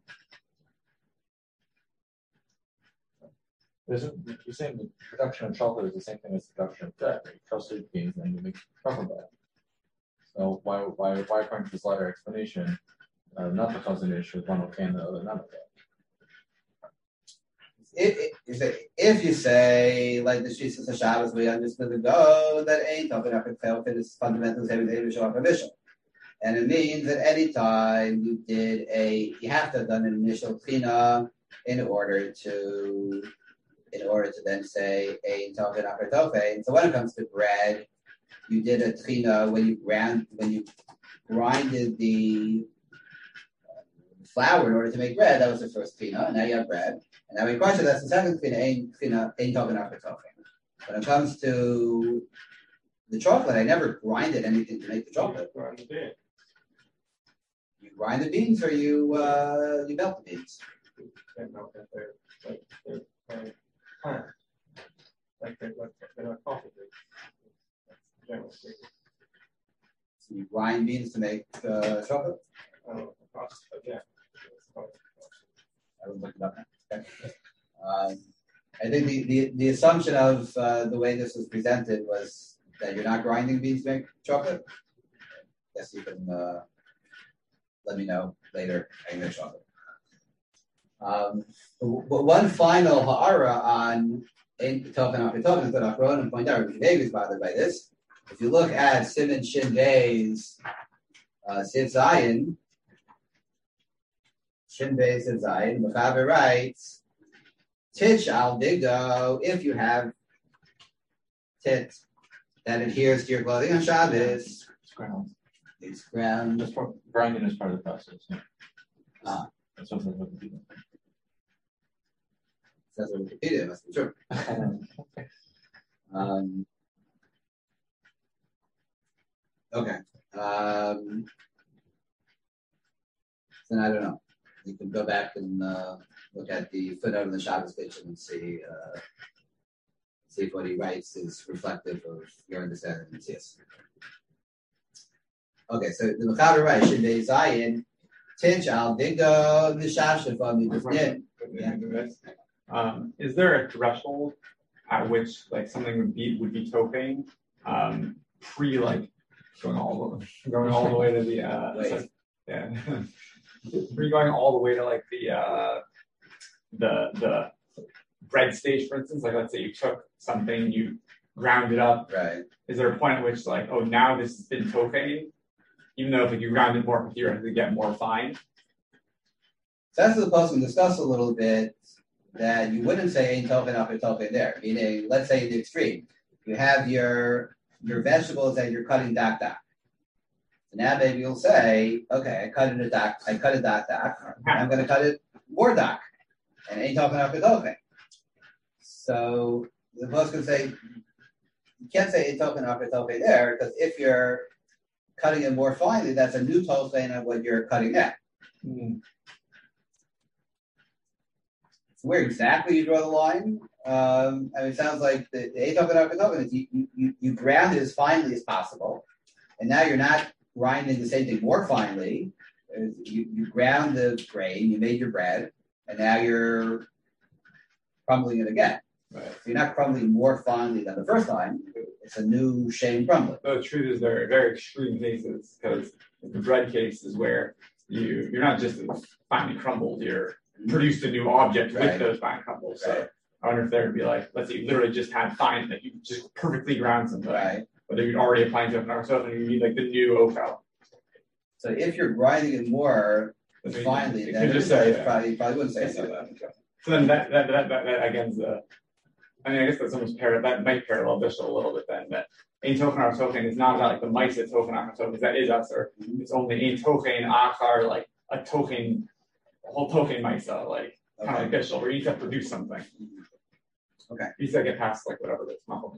You're saying the production of chocolate is the same thing as the production of bread. You crush the beans and you make chocolate bread. So why according to this latter explanation, not the cousin issue, one okay and the other not okay? If you say, like the Shisa Shabbos, we understood ago that ain't talking up and fail is fundamentally everything Shalom Mission. And it means that any time you have to have done an initial tchina in order to then say ein tofen achar tofen. So when it comes to bread, you did a tchina when you grinded the flour in order to make bread. That was the first tchina, and now you have bread. And now we crush it. That's the second tchina, ein tofen achar tofen. When it comes to the chocolate, I never grinded anything to make the chocolate. You grind the beans or you melt the beans. you can't know that they're plant, like they're not cultivated. Generally speaking. So you grind beans to make chocolate? Yeah. I would look it up now. Okay. I think the assumption of the way this was presented was that you're not grinding beans to make chocolate. Guess you can let me know later how you make chocolate. But one final ha'ara on Ein Tochen After Tochen that Achron and point out Rabbi Dave is bothered by this. If you look at Simon Shin Bey's Siv Zion, Shin Bey Siv Zion, Mechaber writes, Titch al digdo, if you have tit that adheres to your clothing on Shabbos, It's ground. it's ground. Grinding is part of the process. Yeah. That's what we're doing. Says on Wikipedia, it must be true. Okay. Then I don't know. You can go back and look at the footnote in the Shabbos Kitchen and see if what he writes is reflective of your understanding of Matthias. Okay, so the Mechaber writes, Shindei Zayin, Tinch al Digo Nishashif on the Bifnim. Is there a threshold at which like something would be toping pre like going all the way to the pre going all the way to like the bread stage, for instance? Like let's say you took something, you ground it up. Right. Is there a point at which like, oh, now this has been toping, even though if you ground it more, you theoretically get more fine? So that's the post we discussed a little bit, that you wouldn't say ain't token up or token there. Meaning, let's say in the extreme, you have your vegetables that you're cutting dak. So now maybe you'll say, okay, I cut a dak. I'm going to cut it more dak, and ain't token up or token. So the post could say, you can't say ain't token up or token there, because if you're cutting it more finely, that's a new token of what you're cutting at. Where exactly you draw the line? I mean, it sounds like the Eitoken is you ground it as finely as possible, and now you're not grinding the same thing more finely. You ground the grain, you made your bread, and now you're crumbling it again. Right. So you're not crumbling more finely than the first time. It's a new shame crumbling. The truth is there are very extreme cases, because the bread case is where you're not just finely crumbled, you're produced a new object with those fine crumbles. Right. So I wonder if there would be like, let's say you literally just had fine, that you just perfectly ground something, whether you'd already applied to it, and you need like the new OFL. So if you're grinding it more finely, then just say probably wouldn't say so. So then that again is I mean, I guess that's almost that might parallel this a little bit then, that ein token or token is not about like the Maisa token or token, that is us, or it's only ein token akar, like a token, a whole token Maisa, like kind of like Bishul, where you need to produce something. Okay. You need to get past like whatever that's not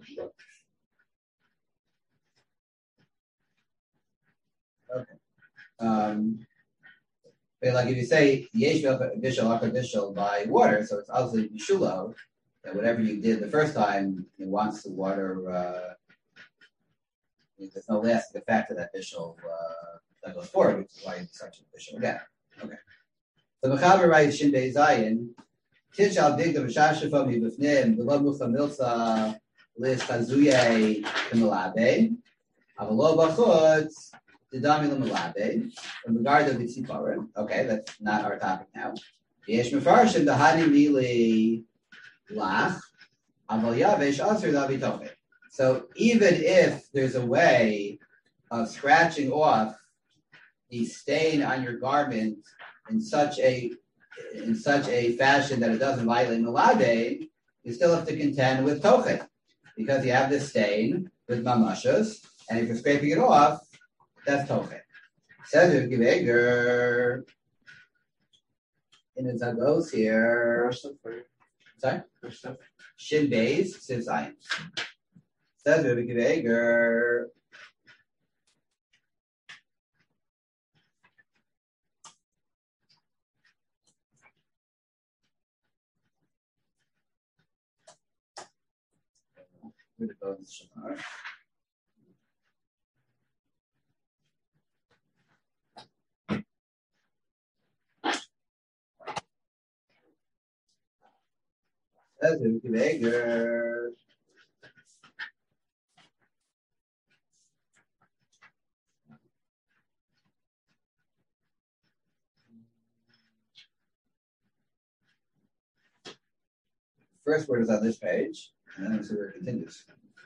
Okay. But like if you say yesh bishul by water, so it's obviously bishulo, that whatever you did the first time, it wants the water. There's no lasting effect of that bishul that goes forward, which is why it's such a bishul again. Okay. So Mechaber writes Shin Bey Zayin, Tish al digda v'shashifa mi b'fnim v'lo mucha milsa lis chazuye k'melabe avalo b'chutz didami l'melabe. In regard to the tziparim, okay, that's not our topic now. Yesh mefarshim dahani mili lach aval yavesh asur davi tochen. So even if there's a way of scratching off the stain on your garment in such a fashion that it doesn't violate Melade, you still have to contend with Tochen, because you have this stain with mamashas, and if you're scraping it off, that's Tochen. Says Rav Giveger in the Zagos here. Sorry? Shin Beis Siv Zayin. Says Rav Giveger. rid of those shamar. That's a bigger. First word is on this page, and then we'll see where it continues.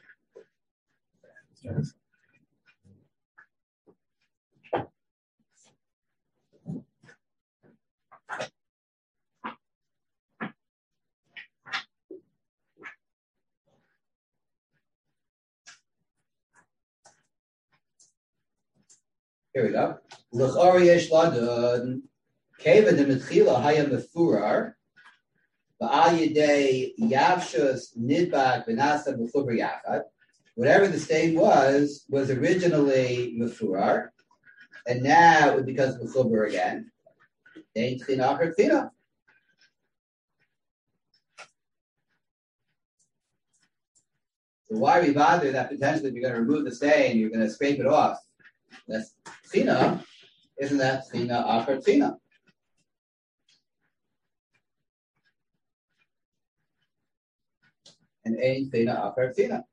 Here we go. L'chor yesh ladon kevin de mitchila hayam mefurar ba'al yedei yavshus nidbak v'nasa b'chuber yachad. Whatever the stain was originally mefurar, and now it becomes mechuber again. Ein tchina achar tchina. So why are we bother that potentially if you're going to remove the stain, you're going to scrape it off? That's tchina. Isn't that tchina achar tchina? And ein tchina achar tchina.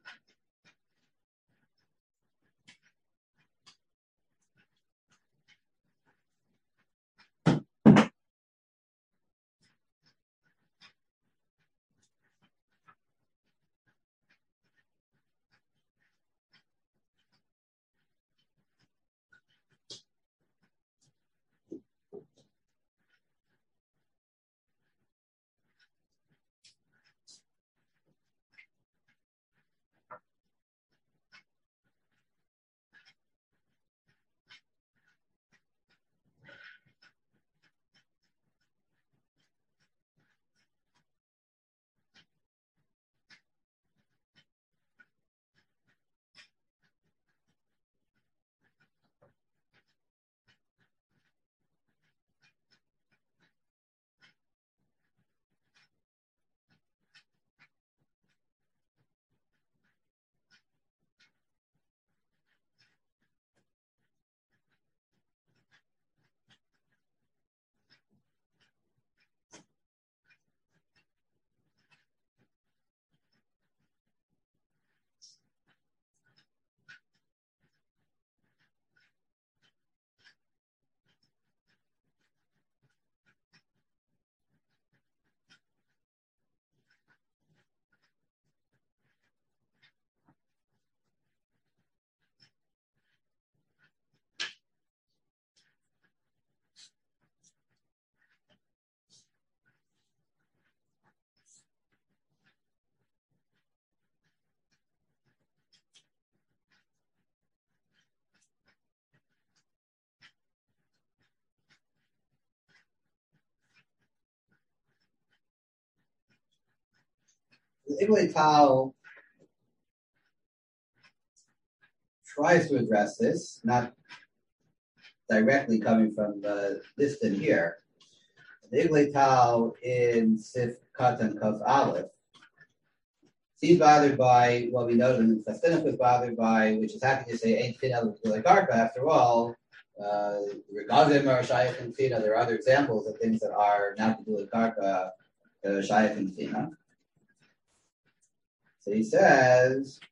The Iglay Tal tries to address this, not directly coming from the list in here. The Iglay Tal in Sif Katan Kaf Aleph seems bothered by what we noted, and Chastinuch was bothered by, which is happy to say, ain't fin el karka. After all, regarding or shayach and fina, there are other examples of things that are not the karka, shayach and fina. So he says,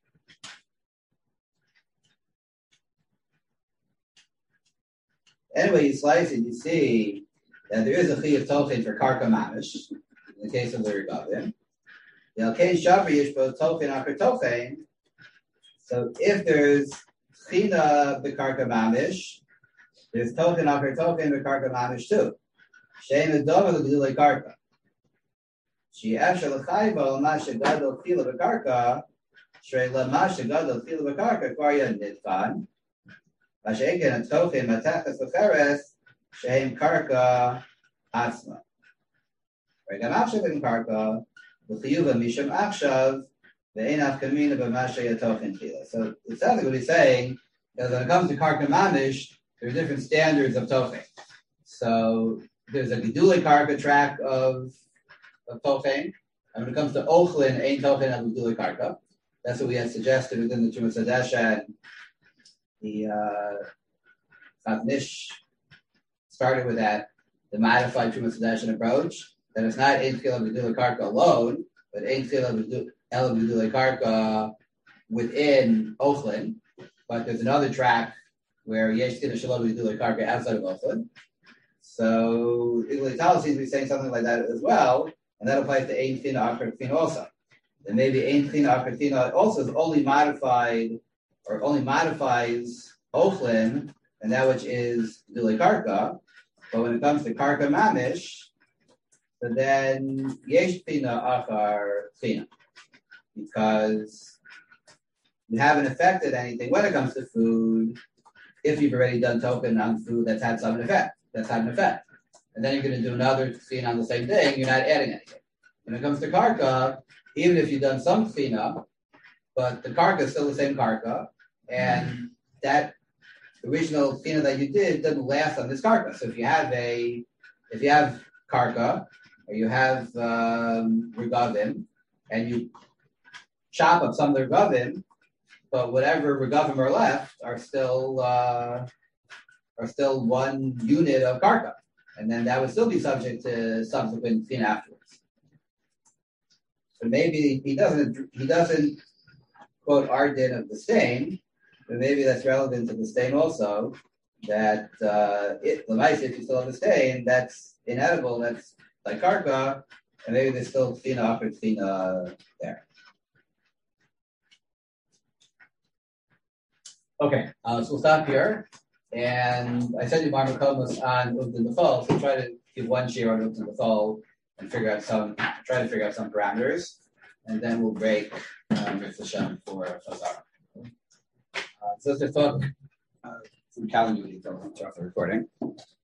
anyway, you slice it, you see that there is a chiyuv tochin for karka mamish, in the case of the regavim. So if there's china b'karka mamish, there's tochin after tochin b'karka mamish too. Shein adova l'gdulei karka. She after l'chayva l'masha gadol chila b'karka, shrei l'masha gadol chila b'karka kvarya nidfan. Mashenken a tochin matachas l'cheres shein karka atzma. Regam afshav in karka. So it sounds like what he's saying is when it comes to karka mamish, there are different standards of tochin. So there's a gedulei karka track of tochin, and when it comes to ochlin, ain't tochin of gedulei karka. That's what we had suggested within the Trumas Hadesha. The Nish started with that, the modified Trumas Hadesha approach, that it's not Ein Tchila B'Dula Karka alone, but Ein Tchila B'Dula Karka within Ochlin. But there's another track where Yesh Tchila Shalom B'Dula Karka outside of Ochlin. So Iglitala seems to be saying something like that as well, and that applies to Ein Tchina Akar Tchina also. And maybe Ein Tchina Akar Tchina also is only modified, or only modifies Ochlin, and that which is B'Dula Karka. But when it comes to Karka Mamish, so then Yesh Tchina Akar Tchina. Because you haven't affected anything when it comes to food, if you've already done token on food that's had some effect. That's had an effect. And then you're going to do another tefina on the same thing, you're not adding anything. When it comes to karka, even if you've done some tefina, but the karka is still the same karka, and that original tefina that you did doesn't last on this karka. So if you have karka, or you have regavim, and you chop up some of the regavim, but whatever regavim are left are still one unit of karka, and then that would still be subject to subsequent tefina afterwards. But maybe he doesn't quote our din of the stain, but maybe that's relevant to the stain also. That if you still have the stain, that's inedible. That's like karka, and maybe there's still tefina after tefina there. Okay, so we'll stop here. And I sent you Marmakomus on Uvdin B'chol, so try to give one share on Uvdin B'chol and try to figure out some parameters, and then we'll break with the Shem for Chazar. So let's just talk some calendar details after recording.